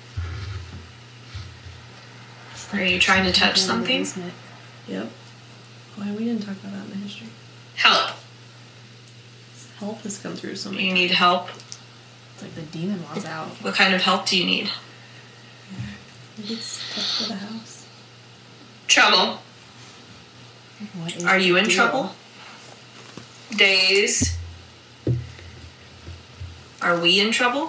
Are you trying to touch something? Yep. Why we didn't talk about that in the history? Help. Help has come through so You many. need help? It's like the demon wants out. What kind of help do you need? Maybe it's stuck to the house. Trouble. What is Are you the in deal? trouble? Days. Are we in trouble?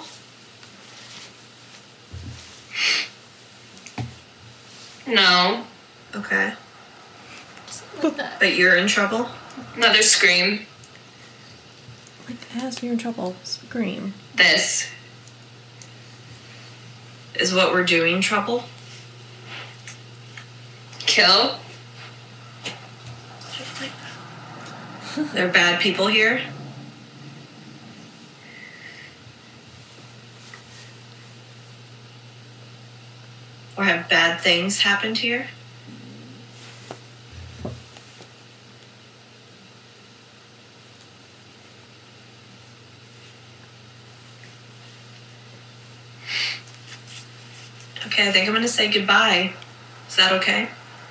No. Okay. Like that. But you're in trouble? Another scream. Like, as you're in trouble, scream. This. Is what we're doing trouble? Kill. There are bad people here? Or have bad things happened here? Okay, I think I'm going to say goodbye. Is that okay?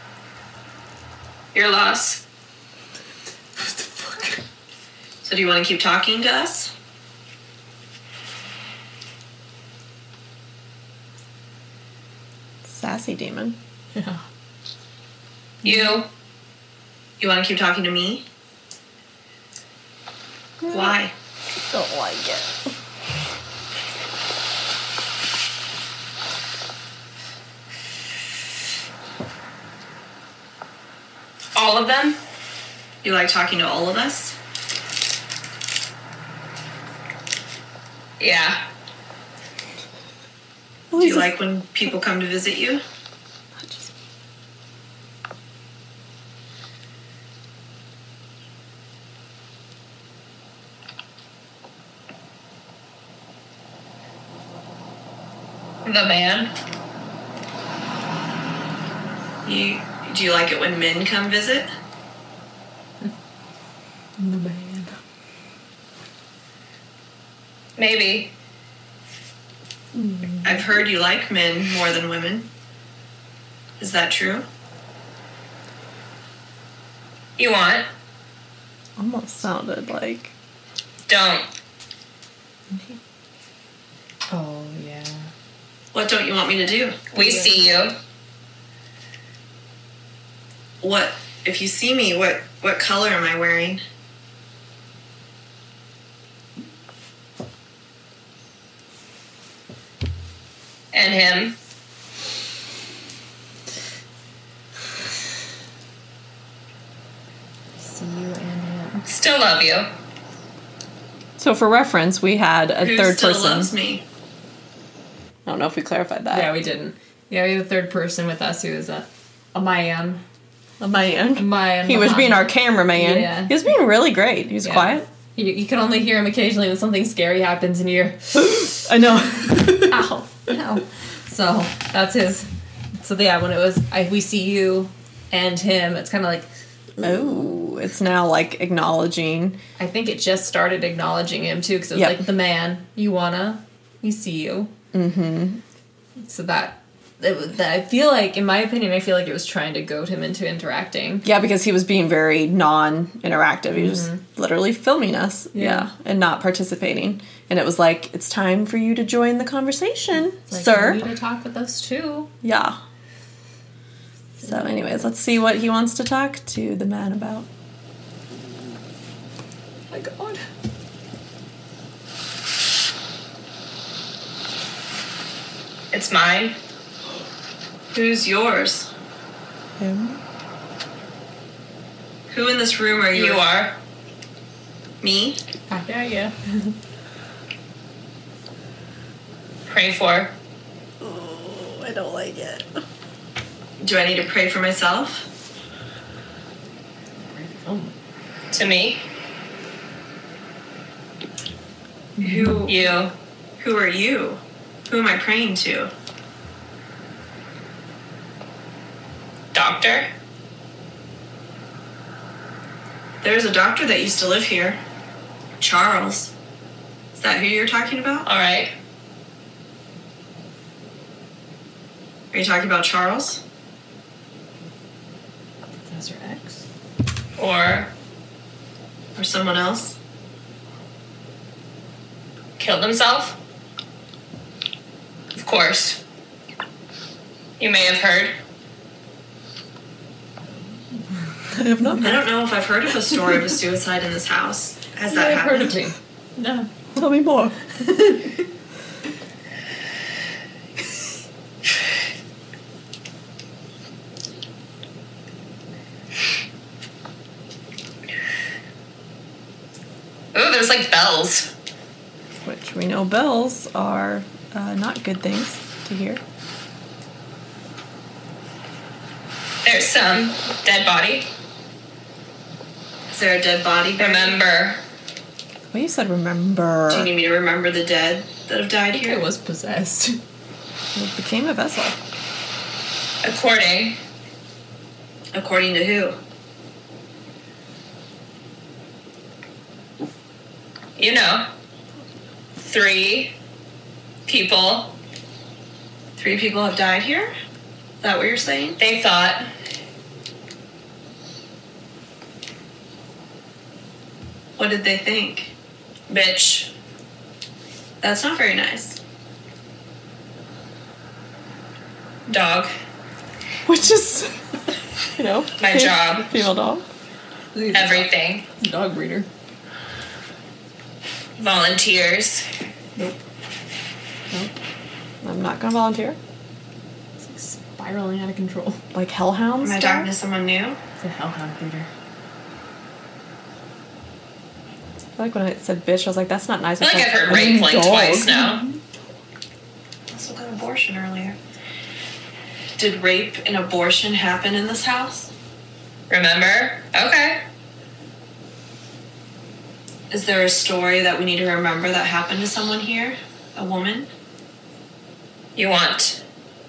Your loss. So do you want to keep talking to us? Sassy demon. Yeah. You. You want to keep talking to me? Why? Don't like it. All of them? You like talking to all of us? Yeah. Do you like when people come to visit you? The man? Do you like it when men come visit? The man. Maybe. I've heard you like men more than women. Is that true? You want? Almost sounded like. Don't. Oh, yeah. What don't you want me to do? We see you. What if you see me, what color am I wearing? And him. See you and him. Still love you. So for reference, we had a Who third still person. loves me? I don't know if we clarified that. Yeah, we didn't. Yeah, we had a third person with us who was a Mayan. A man. Mayan. He was being our cameraman. Yeah. He was being really great. He was Yeah. quiet. You can only hear him occasionally when something scary happens and you're, I know. ow, ow. So that's his. So yeah, when it was we see you and him, it's kind of like. Oh, it's now like acknowledging. I think it just started acknowledging him too, because it was like the man. We see you. Mm-hmm. So I feel like, in my opinion, I feel like it was trying to goad him into interacting. Yeah, because he was being very non-interactive. He was just literally filming us. Yeah. And not participating. And it was like, it's time for you to join the conversation, sir. You need to talk with us too. Yeah. So anyways, let's see what he wants to talk to the man about. Oh my God. It's mine. Who's yours? Him? Who in this room are you? You are. Me? Yeah. Pray for. Oh, I don't like it. Do I need to pray for myself? To me. Who You. Who are you? Who am I praying to? Doctor. There's a doctor that used to live here. Charles. Is that who you're talking about? All right. Are you talking about Charles? That's your ex. Or Or someone else? killed himself? Of course. You may have heard. I have not. I don't know if I've heard of a story of a suicide in this house. Has that I've happened? heard of me. No. Tell me more. Ooh, there's like bells. Which we know bells are not good things to hear. There's some dead body. Is there a dead body? buried? Remember. Well, you said remember. Do you need me to remember the dead that have died here? It was possessed. It became a vessel. According. According to who? You know. 3 people. 3 people have died here? Is that what you're saying? They thought. What did they think? Bitch. That's not very nice. Dog. Which is, My job. Female dog. Everything. Dog breeder. Volunteers. I'm not gonna volunteer. It's like spiraling out of control. Like hellhounds. Am I talking to someone new? It's a hellhound breeder. Like when I said bitch, I was like, that's not nice. I feel like I've heard I mean, rape like dog. twice now. Also got abortion earlier. Did rape and abortion happen in this house? Remember? Okay. Is there a story that we need to remember that happened to someone here? A woman? You want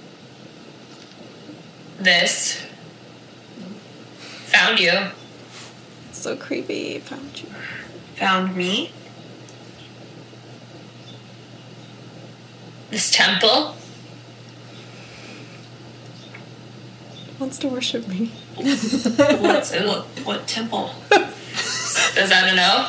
this? Found you. So creepy. Found you. Found me? This temple. Wants to worship me. What temple? Is that a no?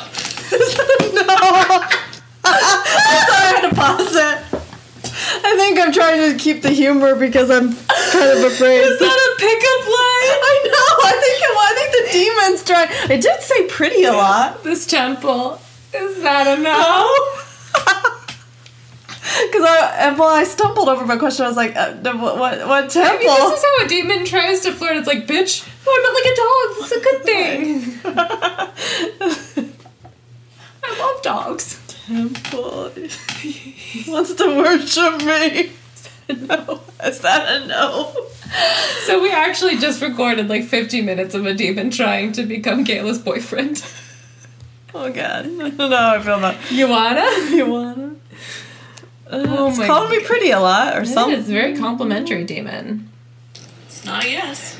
I had to pause it. I think I'm trying to keep the humor because I'm kind of afraid. Is that a pickup line? I know. I think the demon's trying. I did say pretty a lot. This temple. Is that a no? Because I stumbled over my question. I was like, what temple? I mean, this is how a demon tries to flirt. It's like, bitch, oh, I'm not like a dog. It's a good thing. I love dogs. Temple. He wants to worship me. No. Is that a no? So we actually just recorded like 50 minutes of a demon trying to become Kayla's boyfriend. Oh, God. I don't know how I feel about You wanna? You wanna? It's my calling me pretty a lot, or something. It's a very complimentary demon. It's not a yes.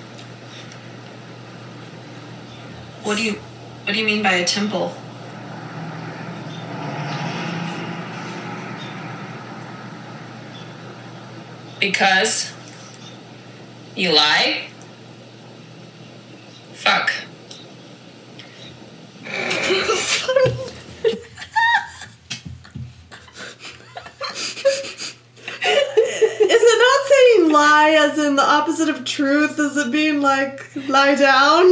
What do you mean by a temple? Because you lie? Fuck. Is it not saying lie as in the opposite of truth? Is it being like lie down?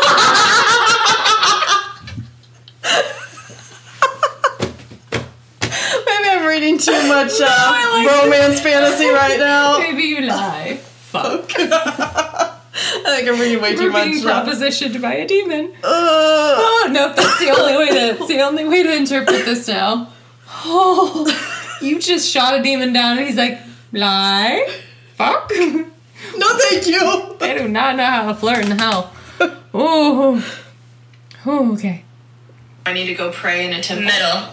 Maybe I'm reading too much romance fantasy right now. Maybe you lie. Fuck. I think I'm reading way too We're much. being propositioned by a demon. Oh nope, that's the only way to. It's the only way to interpret this now. Oh, you just shot a demon down, and he's like, lie, fuck. No, thank you. I do not know how to flirt in hell. Oh, okay. I need to go pray in a temple. Middle.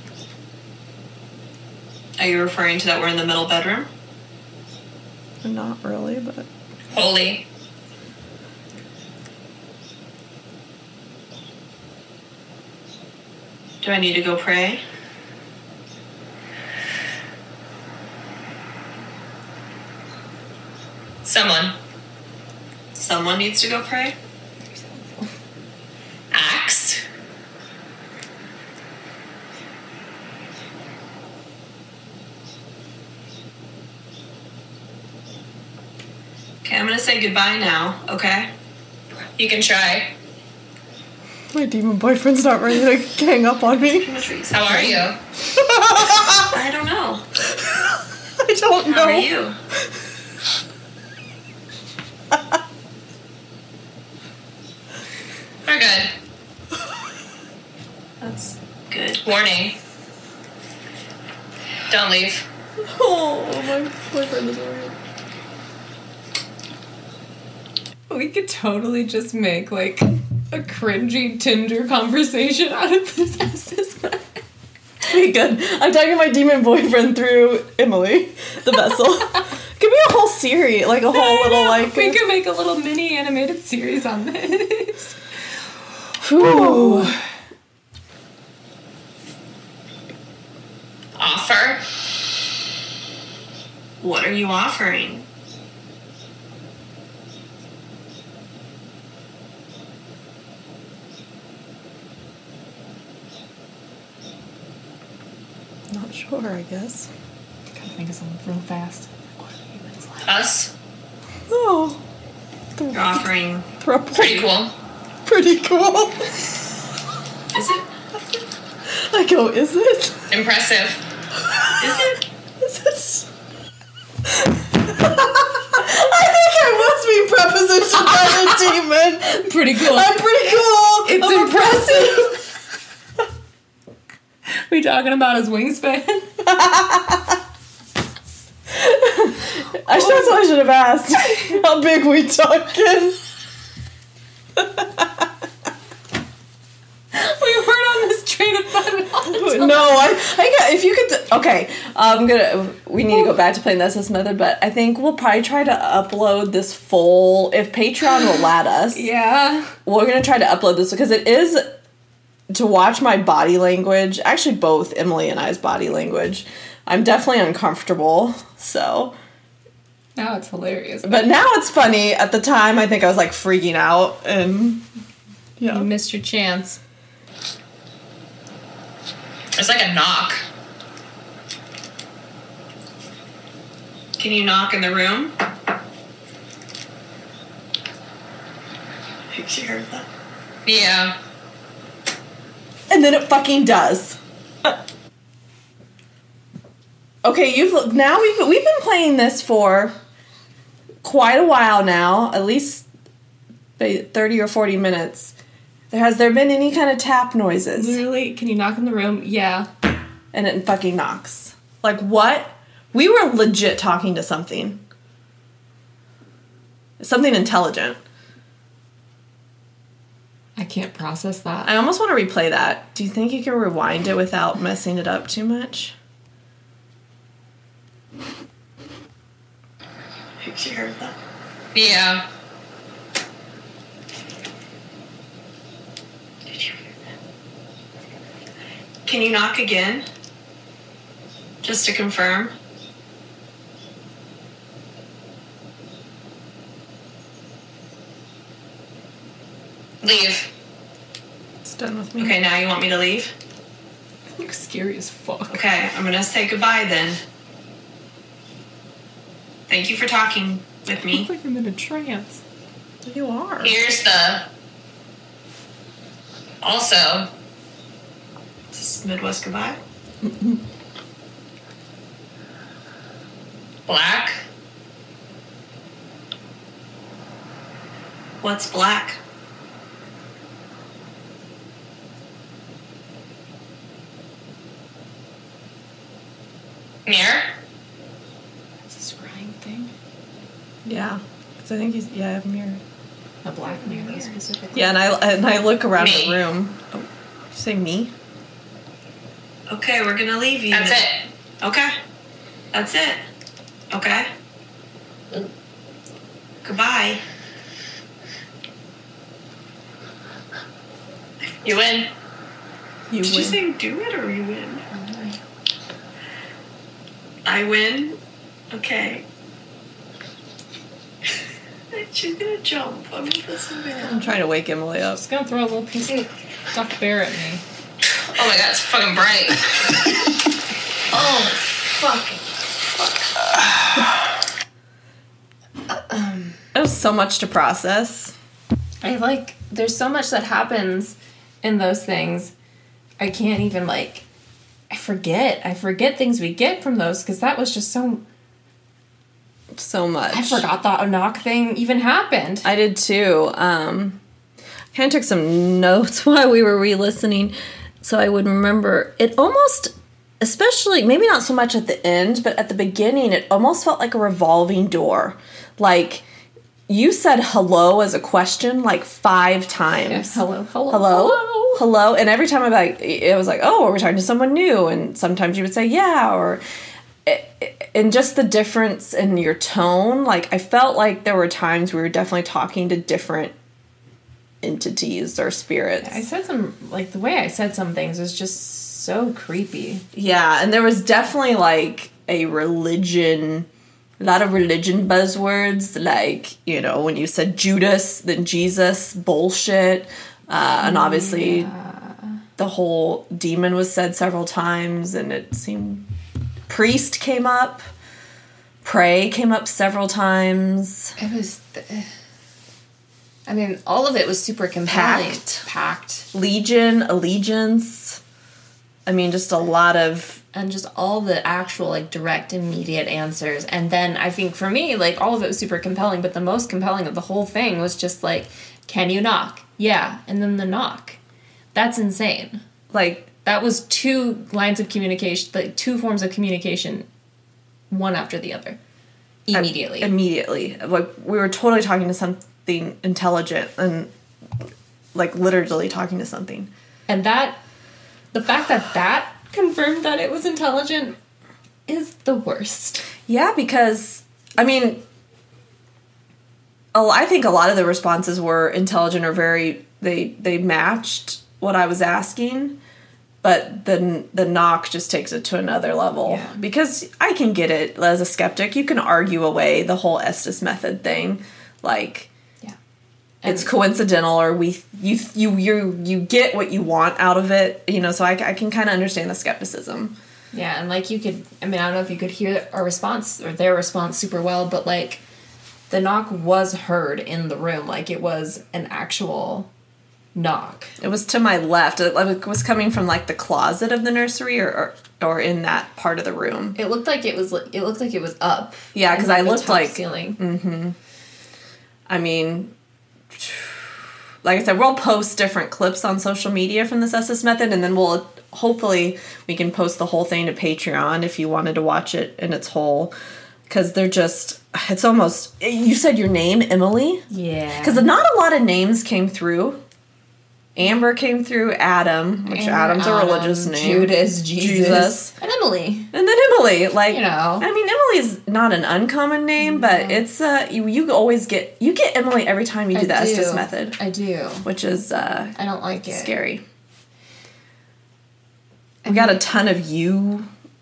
Are you referring to that we're in the middle bedroom? Not really, but Holy. Do I need to go pray? Someone needs to go pray? Axe. Okay, I'm gonna say goodbye now, okay? You can try. my demon boyfriend's not ready to gang up on me. How are you? I don't know. I don't know. How are you? We're good. That's good. Warning. Don't leave. Oh, my boyfriend is worried. We could totally just make like a cringy Tinder conversation out of this assessment. Be good. I'm talking to my demon boyfriend through Emily, the vessel. Could be a whole series, like a whole little like. We could make a little mini animated series on this. Whew. Offer. What are you offering? Not sure, I guess. Gotta think of something real fast. Us. Oh. You're offering. Pretty cool. Pretty cool. Is it? I go, is it? Impressive. Is it? Is it? I think I was being prepositioned by a demon. Pretty cool. I'm pretty cool. It's I'm impressive. We talking about his wingspan? That's what I should have asked. How big we talking? We weren't on this train of thought at all. No, I got, if you could, okay, we need to go back to playing the SS method, but I think we'll probably try to upload this full, if Patreon will let us. Yeah. We're going to try to upload this because it is to watch my body language, actually both Emily and I's body language. I'm definitely uncomfortable, so. Now it's hilarious. But now it's funny. At the time, I think I was like freaking out and, yeah. You missed your chance. It's like a knock. Can you knock in the room? Have you heard that? Yeah. And then it fucking does. Okay, we've been playing this for quite a while now, at least 30 or 40 minutes. Has there been any kind of tap noises? Literally, can you knock in the room? Yeah. And it fucking knocks. Like, what? We were legit talking to something. Something intelligent. I can't process that. I almost want to replay that. Do you think you can rewind it without messing it up too much? Yeah. Did you hear that? Can you knock again? Just to confirm. Leave. It's done with me. Okay, now you want me to leave? Looks scary as fuck. Okay, I'm gonna say goodbye then. Thank you for talking with me. like I'm in a trance. You are. Here's the. Also, This is Midwest goodbye. black. What's black? Mirror. It's a scrying thing. Yeah. Because I think he's, I have a mirror. A black mirror, though, specifically. Yeah, and I look around Me. the room. Oh, did you say me? Okay, we're gonna leave you. That's then. it. Okay. That's it. Okay. Goodbye. You win. You Did you say do it or you win? I win? Okay. She's gonna jump. I'm gonna so I'm bad. trying to wake Emily up. Just gonna throw a little piece of stuffed bear at me. Oh my god, it's fucking bright. Oh, fuck. It was so much to process. There's so much that happens in those things. I can't even, I forget things we get from those, because that was just so... So much. I forgot the knock thing even happened. I did too. Kind of took some notes while we were re-listening, so I would remember it almost, especially maybe not so much at the end, but at the beginning, it almost felt like a revolving door. Like you said "hello" as a question like 5 times. Yes, hello. Hello, and every time it was like, oh, are we talking to someone new? And sometimes you would say yeah, or. And just the difference in your tone, like I felt like there were times we were definitely talking to different entities or spirits. I said the way I said some things was just so creepy. Yeah, and there was definitely like a lot of religion buzzwords, like, when you said Judas, then Jesus, bullshit, and obviously the whole demon was said several times, and it seemed... Priest came up. Pray came up several times. It was... all of it was super compelling. Packed. Legion, allegiance. Just a lot of... And just all the actual, direct, immediate answers. And then I think for me, all of it was super compelling, but the most compelling of the whole thing was just can you knock? Yeah. And then the knock. That's insane. That was 2 lines of communication, 2 forms of communication, one after the other. Immediately. Immediately. We were totally talking to something intelligent and, literally talking to something. And the fact that confirmed that it was intelligent is the worst. Yeah, because, I think a lot of the responses were intelligent or they matched what I was asking. But the knock just takes it to another level. Yeah. Because I can get it as a skeptic. You can argue away the whole Estes method thing. It's coincidental, or you get what you want out of it. So I can kind of understand the skepticism. Yeah, and you could, I don't know if you could hear our response or their response super well, but the knock was heard in the room. It was an actual... knock. It was to my left. It was coming from the closet of the nursery or in that part of the room. It looked like it was up. Yeah, because I looked ceiling. Mm-hmm. Like I said, we'll post different clips on social media from this Estes method, and then hopefully we can post the whole thing to Patreon if you wanted to watch it in its whole. Because it's almost, you said your name, Emily? Yeah. Because not a lot of names came through Amber came through Adam, which Adam's a religious name. Judas, Jesus. And Emily. And then Emily, like, You know. I mean, Emily's not an uncommon name, but it's, you always get Emily every time you do the Estes method. I do. Which is, I don't like it. scary. We got a ton of you.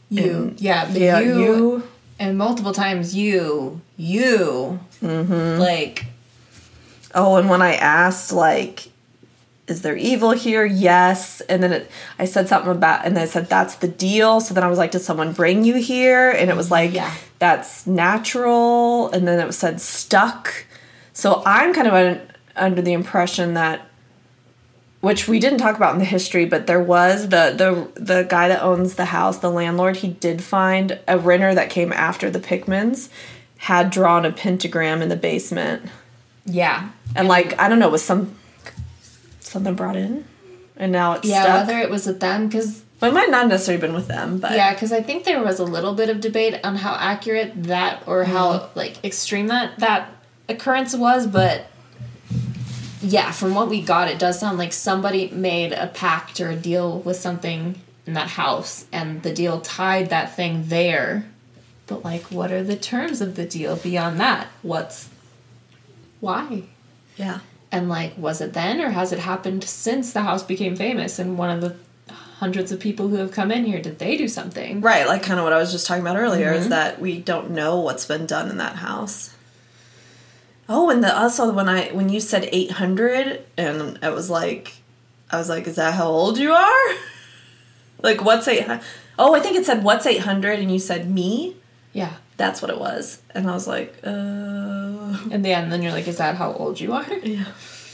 You. And multiple times you. Mm-hmm. Like, Oh, and when I asked, like, is there evil here? Yes. And then I said something about, and they said, that's the deal. So then I was like, did someone bring you here? And it was like, that's natural. And then it said stuck. So I'm kind of under the impression that, which we didn't talk about in the history, but there was the guy that owns the house, the landlord, he did find a renter that came after the Pickmans had drawn a pentagram in the basement. yeah. And like, I don't know, was something brought in? And now it's stuck? Whether it was with them, because... Well, it might not necessarily been with them, but... Yeah, because I think there was a little bit of debate on how accurate that, or how, like, extreme that occurrence was, but... Yeah, from what we got, it does sound like somebody made a pact or a deal with something in that house, and the deal tied that thing there. But, like, what are the terms of the deal beyond that? Why? Yeah. And, like, was it then, or has it happened since the house became famous, and one of the hundreds of people who have come in here, did they do something? Right, like kind of what I was just talking about earlier, is that we don't know what's been done in that house. Oh, and also when you said 800, and I was like, is that how old you are? Like, what's 800? Oh, I think it said, what's 800? And you said me? Yeah. That's what it was. And I was like, And then you're like, is that how old you are? Yeah.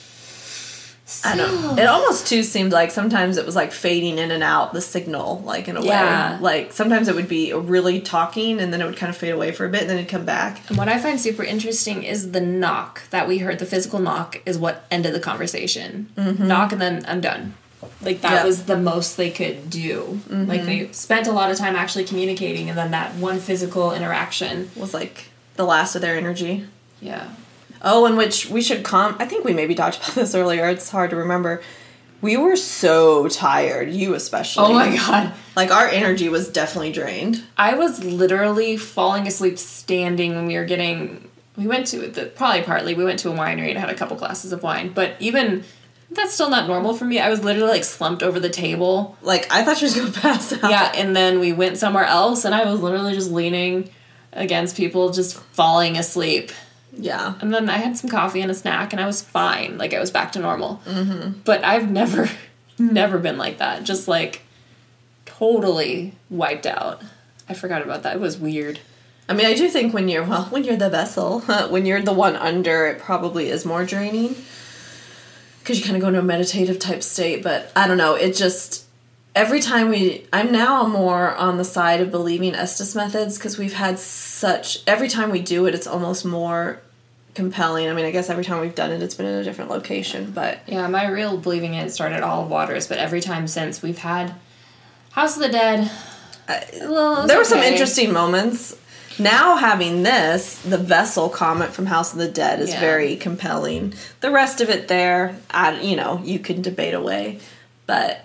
I don't know. It almost, too, seemed like sometimes it was, like, fading in and out, the signal, like, in a way. Like, sometimes it would be really talking, and then it would kind of fade away for a bit, and then it'd come back. And what I find super interesting is the knock that we heard. The physical knock is what ended the conversation. Mm-hmm. Knock, and then I'm done. Like, that was the most they could do. Mm-hmm. Like, they spent a lot of time actually communicating, and then that one physical interaction was, like, the last of their energy. Yeah. Oh, and which we should I think we maybe talked about this earlier. It's hard to remember. We were so tired, you especially. Oh my God. Like, our energy was definitely drained. I was literally falling asleep standing when we went to, probably partly, we went to a winery and had a couple glasses of wine. But even, that's still not normal for me. I was literally, like, slumped over the table. Like, I thought she was going to pass out. Yeah, and then we went somewhere else, and I was literally just leaning against people, just falling asleep. Yeah. And then I had some coffee and a snack, and I was fine. Like, I was back to normal. Mm-hmm. But I've never been like that. Just, like, totally wiped out. I forgot about that. It was weird. I mean, I do think when you're the vessel, when you're the one under, it probably is more draining. Because you kind of go into a meditative type state. But I don't know. It just... Every time I'm now more on the side of believing Estes methods, because we've had every time we do it, it's almost more compelling. I mean, I guess every time we've done it, it's been in a different location, but... Yeah, my real believing it started at All of Waters, but every time since we've had House of the Dead, there were some interesting moments. Now having this, the vessel comment from House of the Dead is very compelling. The rest of it there, you can debate away, but...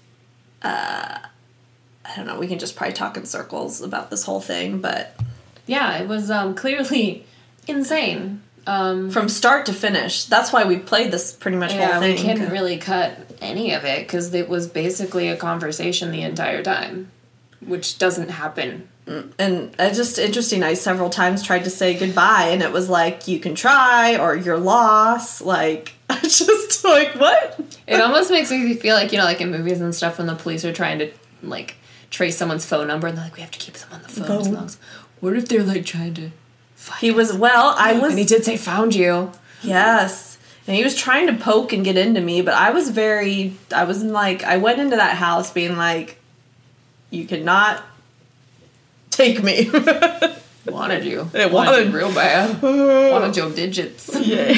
I don't know, we can just probably talk in circles about this whole thing, but... Yeah, it was clearly insane. From start to finish. That's why we played this pretty much whole thing. Yeah, we couldn't really cut any of it, because it was basically a conversation the entire time, which doesn't happen. And it's just interesting, I several times tried to say goodbye, and it was like, you can try, or you're lost, like... I just, like, what? It almost makes me feel like, like in movies and stuff when the police are trying to, like, trace someone's phone number and they're like, we have to keep them on the phone as long as... What if they're, like, trying to find us? And he did say, found you. Yes. And he was trying to poke and get into me, but I went into that house being like, you cannot take me. Wanted you. It wanted you real bad. Wanted your digits. Yeah.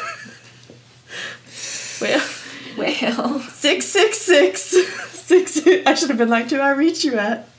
Well. 666. I should have been like, do I reach you at?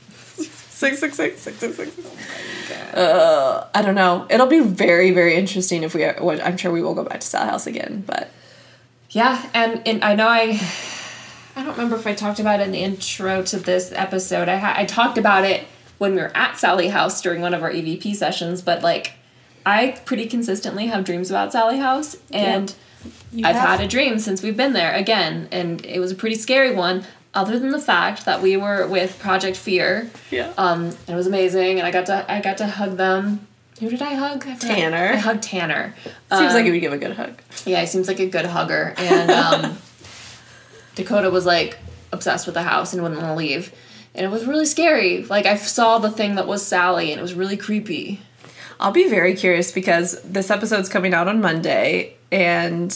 666. I don't know. It'll be very, very interesting if I'm sure we will go back to Sal House again, but Yeah, and I know I don't remember if I talked about it in the intro to this episode. I talked about it when we were at Sally House during one of our EVP sessions, but like I pretty consistently have dreams about Sally House, and I've had a dream since we've been there again, and it was a pretty scary one. Other than the fact that we were with Project Fear, and it was amazing, and I got to hug them. Who did I hug? Tanner. I hugged Tanner. Seems like he would give a good hug. Yeah, he seems like a good hugger, and Dakota was like obsessed with the house and wouldn't want to leave, and it was really scary. Like I saw the thing that was Sally, and it was really creepy. I'll be very curious because this episode's coming out on Monday, and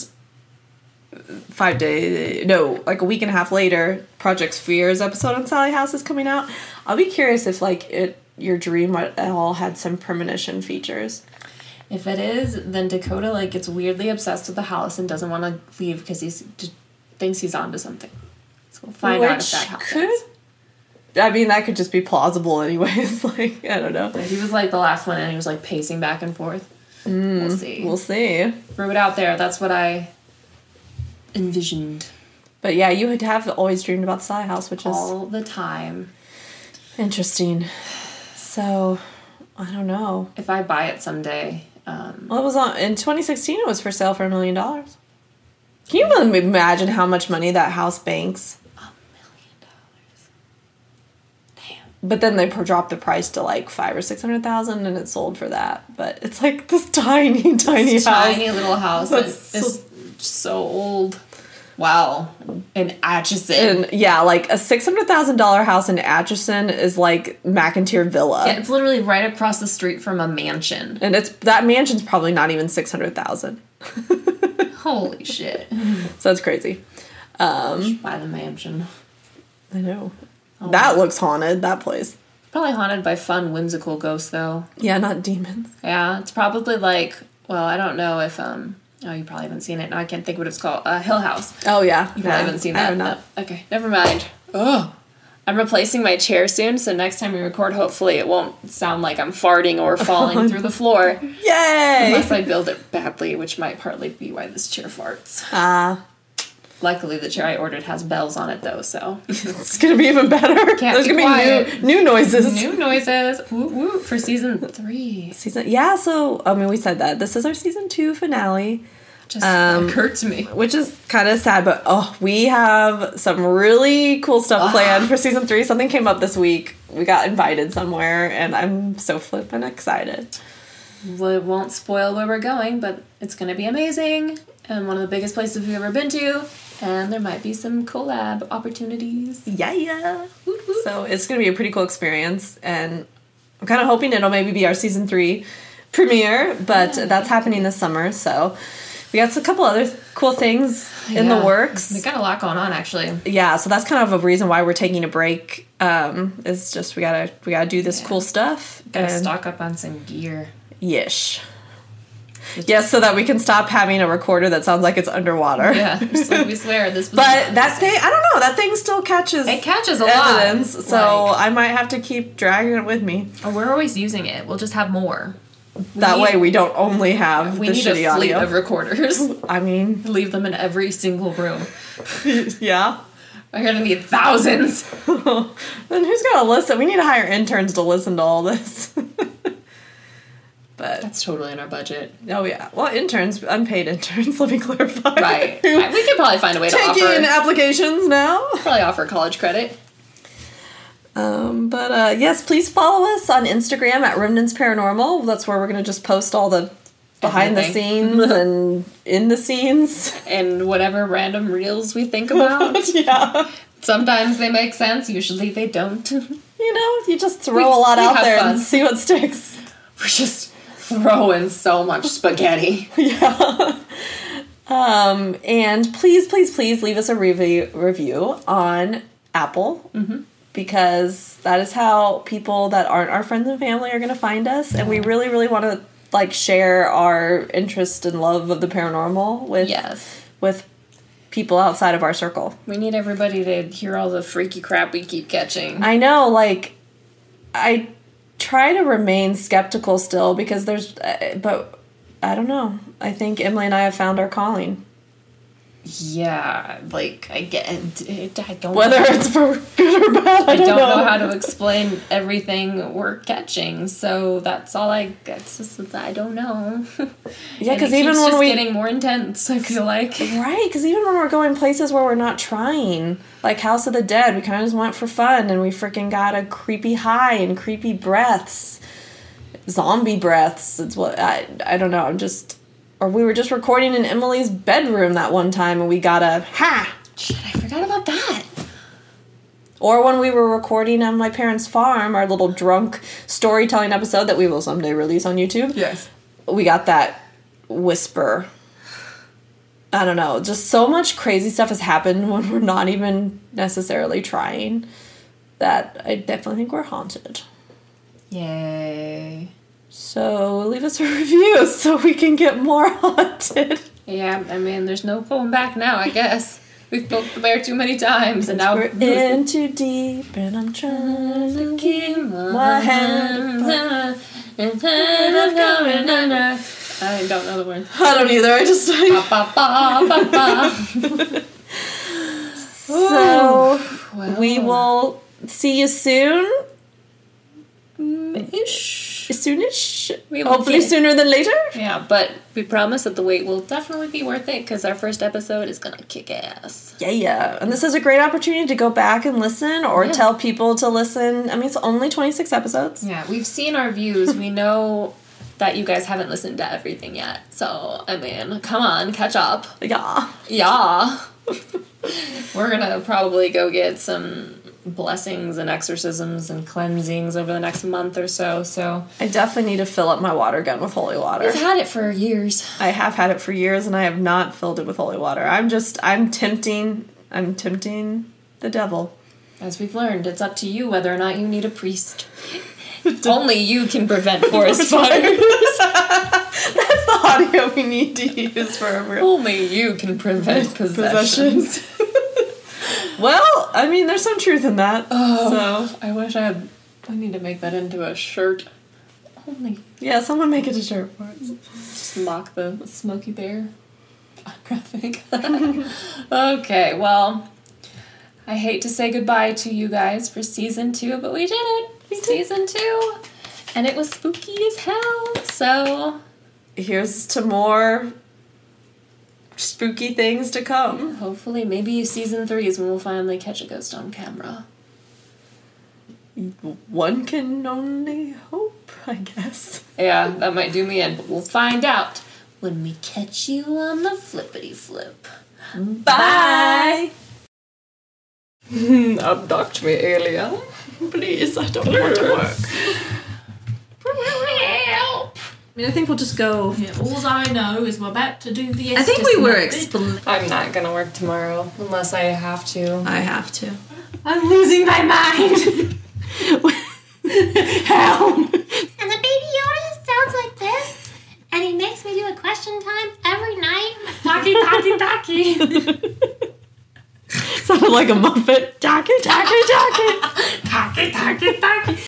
5 days, no, like a week and a half later, Project Fear's episode on Sally House is coming out. I'll be curious if like your dream at all had some premonition features. If it is, then Dakota like gets weirdly obsessed with the house and doesn't want to leave because thinks he's onto something. So we'll find out if that happens. I mean, that could just be plausible anyways. Like, I don't know. He was like the last one, and he was like pacing back and forth. We'll see. We'll see. Threw it out there. That's what I envisioned. But yeah, you have always dreamed about the Sally House, which is all the time. Interesting. So, I don't know. If I buy it someday. Well, it was in 2016. It was for sale for $1 million. Can you even imagine how much money that house banks? $1 million. Damn. But then they dropped the price to like $500,000 or $600,000, and it sold for that. But it's like this tiny house, tiny little house That's that's so old. Wow. In Atchison. And yeah, like a $600,000 house in Atchison is like McIntyre Villa. Yeah, it's literally right across the street from a mansion. And that mansion's probably not even $600,000. Holy shit. So that's crazy. Buy the mansion. I know. That looks haunted, that place. Probably haunted by fun, whimsical ghosts, though. Yeah, not demons. Yeah, it's probably like, well, I don't know if, oh, you probably haven't seen it. No, I can't think what it's called. Hill House. Oh, yeah. You probably haven't seen that. I have not. No. Okay, never mind. Ugh. I'm replacing my chair soon, so next time we record, hopefully it won't sound like I'm farting or falling through the floor. Yay! Unless I build it badly, which might partly be why this chair farts. Luckily, the chair I ordered has bells on it, though, so... It's gonna be even better. There's gonna be new noises. New noises. Woo woo for season 3. Yeah, so, I mean, we said that. This is our season 2 finale. Just occurred to me. Which is kind of sad, but we have some really cool stuff planned for season 3. Something came up this week. We got invited somewhere, and I'm so flippin' excited. Well, it won't spoil where we're going, but it's going to be amazing, and one of the biggest places we've ever been to, and there might be some collab opportunities. Yeah. So it's going to be a pretty cool experience, and I'm kind of hoping it'll maybe be our season 3 premiere, but that's happening this summer, so... We got a couple other cool things in the works. We got a lot going on, actually. Yeah, so that's kind of a reason why we're taking a break. Is just we gotta do this cool stuff. Gotta stock up on some gear. Yes. Yes, so that we can stop having a recorder that sounds like it's underwater. Yeah, so we swear this. But that thing, I don't know, that thing still catches. It catches a evidence, lot. So I might have to keep dragging it with me. Or we're always using it. We'll just have more. That way we don't only have the shitty audio. We need a fleet of recorders. I mean... Leave them in every single room. Yeah. We're gonna need thousands. Then who's gonna listen? We need to hire interns to listen to all this. But that's totally in our budget. Oh yeah. Well, interns, unpaid interns, let me clarify. Right. We could probably find a way to offer... Taking applications now. Probably offer college credit. But yes, please follow us on Instagram at Remnants Paranormal. That's where we're going to just post all the behind the scenes and in the scenes. And whatever random reels we think about. Yeah. Sometimes they make sense, usually they don't. You just throw a lot out there and see what sticks. We're just throwing so much spaghetti. Yeah. And please leave us a review on Apple. Mm-hmm. Because that is how people that aren't our friends and family are going to find us. And we really, really want to, share our interest and love of the paranormal with people outside of our circle. We need everybody to hear all the freaky crap we keep catching. I know, I try to remain skeptical still because but I don't know. I think Emily and I have found our calling. Yeah, like, I get it. I don't Whether know. it's for good or bad, I don't know how to explain everything we're catching, so that's all I don't know. Yeah, because And it even keeps when just we getting more intense, I feel like. right, because even when we're going places where we're not trying, like House of the Dead, we kind of just went for fun, and we freaking got a creepy high and creepy breaths, zombie breaths. It's what I don't know. Or we were just recording in Emily's bedroom that one time, and we got a ha. Shit, I forgot about that. Or when we were recording on my parents' farm, our little drunk storytelling episode that we will someday release on YouTube. Yes. We got that whisper. I don't know. Just so much crazy stuff has happened when we're not even necessarily trying that I definitely think we're haunted. Yay. So leave us a review so we can get more haunted. Yeah, I mean, there's no going back now, I guess. We've poked the bear too many times, and now We're in too deep, and I'm trying to keep my hand apart. I don't know the words. I don't either. I just. Ba, ba, ba, ba. So Well. we will see you soon. Soonish. We will Hopefully get- sooner than later. Yeah, but we promise that the wait will definitely be worth it because our first episode is gonna kick ass. Yeah. And this is a great opportunity to go back and listen or Yeah. tell people to listen. I mean, it's only 26 episodes. Yeah, we've seen our views. We know that you guys haven't listened to everything yet. So, I mean, come on, catch up. Yeah. Yeah. We're gonna probably go get some blessings and exorcisms and cleansings over the next month or so. I definitely need to fill up my water gun with holy water. We've had it for years. I have had it for years and I have not filled it with holy water. I'm tempting the devil. As we've learned, it's up to you whether or not you need a priest. Only you can prevent forest fires. That's the audio we need to use for everyone. Only you can prevent possessions. Well, I mean, there's some truth in that. Oh, I wish I need to make that into a shirt. Only Yeah, someone make it a shirt for us. just mock the Smokey Bear graphic. Okay, well, I hate to say goodbye to you guys for season 2, but we did it. Season 2. And it was spooky as hell. So, Here's to more spooky things to come. hopefully, maybe season 3 is when we'll finally catch a ghost on camera. One can only hope, I guess. Yeah, that might do me in, but we'll find out when we catch you on the flippity flip. Bye! Abduct me, alien. Please, I don't want to work. Help! I mean, I think we'll just go. Yeah, all I know is we're about to do the I think we were explaining. I'm not gonna work tomorrow unless I have to. I have to. I'm losing my mind. Help! And the Baby Yoda sounds like this, and he makes me do a question time every night. Talkie, talkie, talkie. Sounded like a Muppet. Talkie, talkie, talkie. Talkie, talkie, talkie.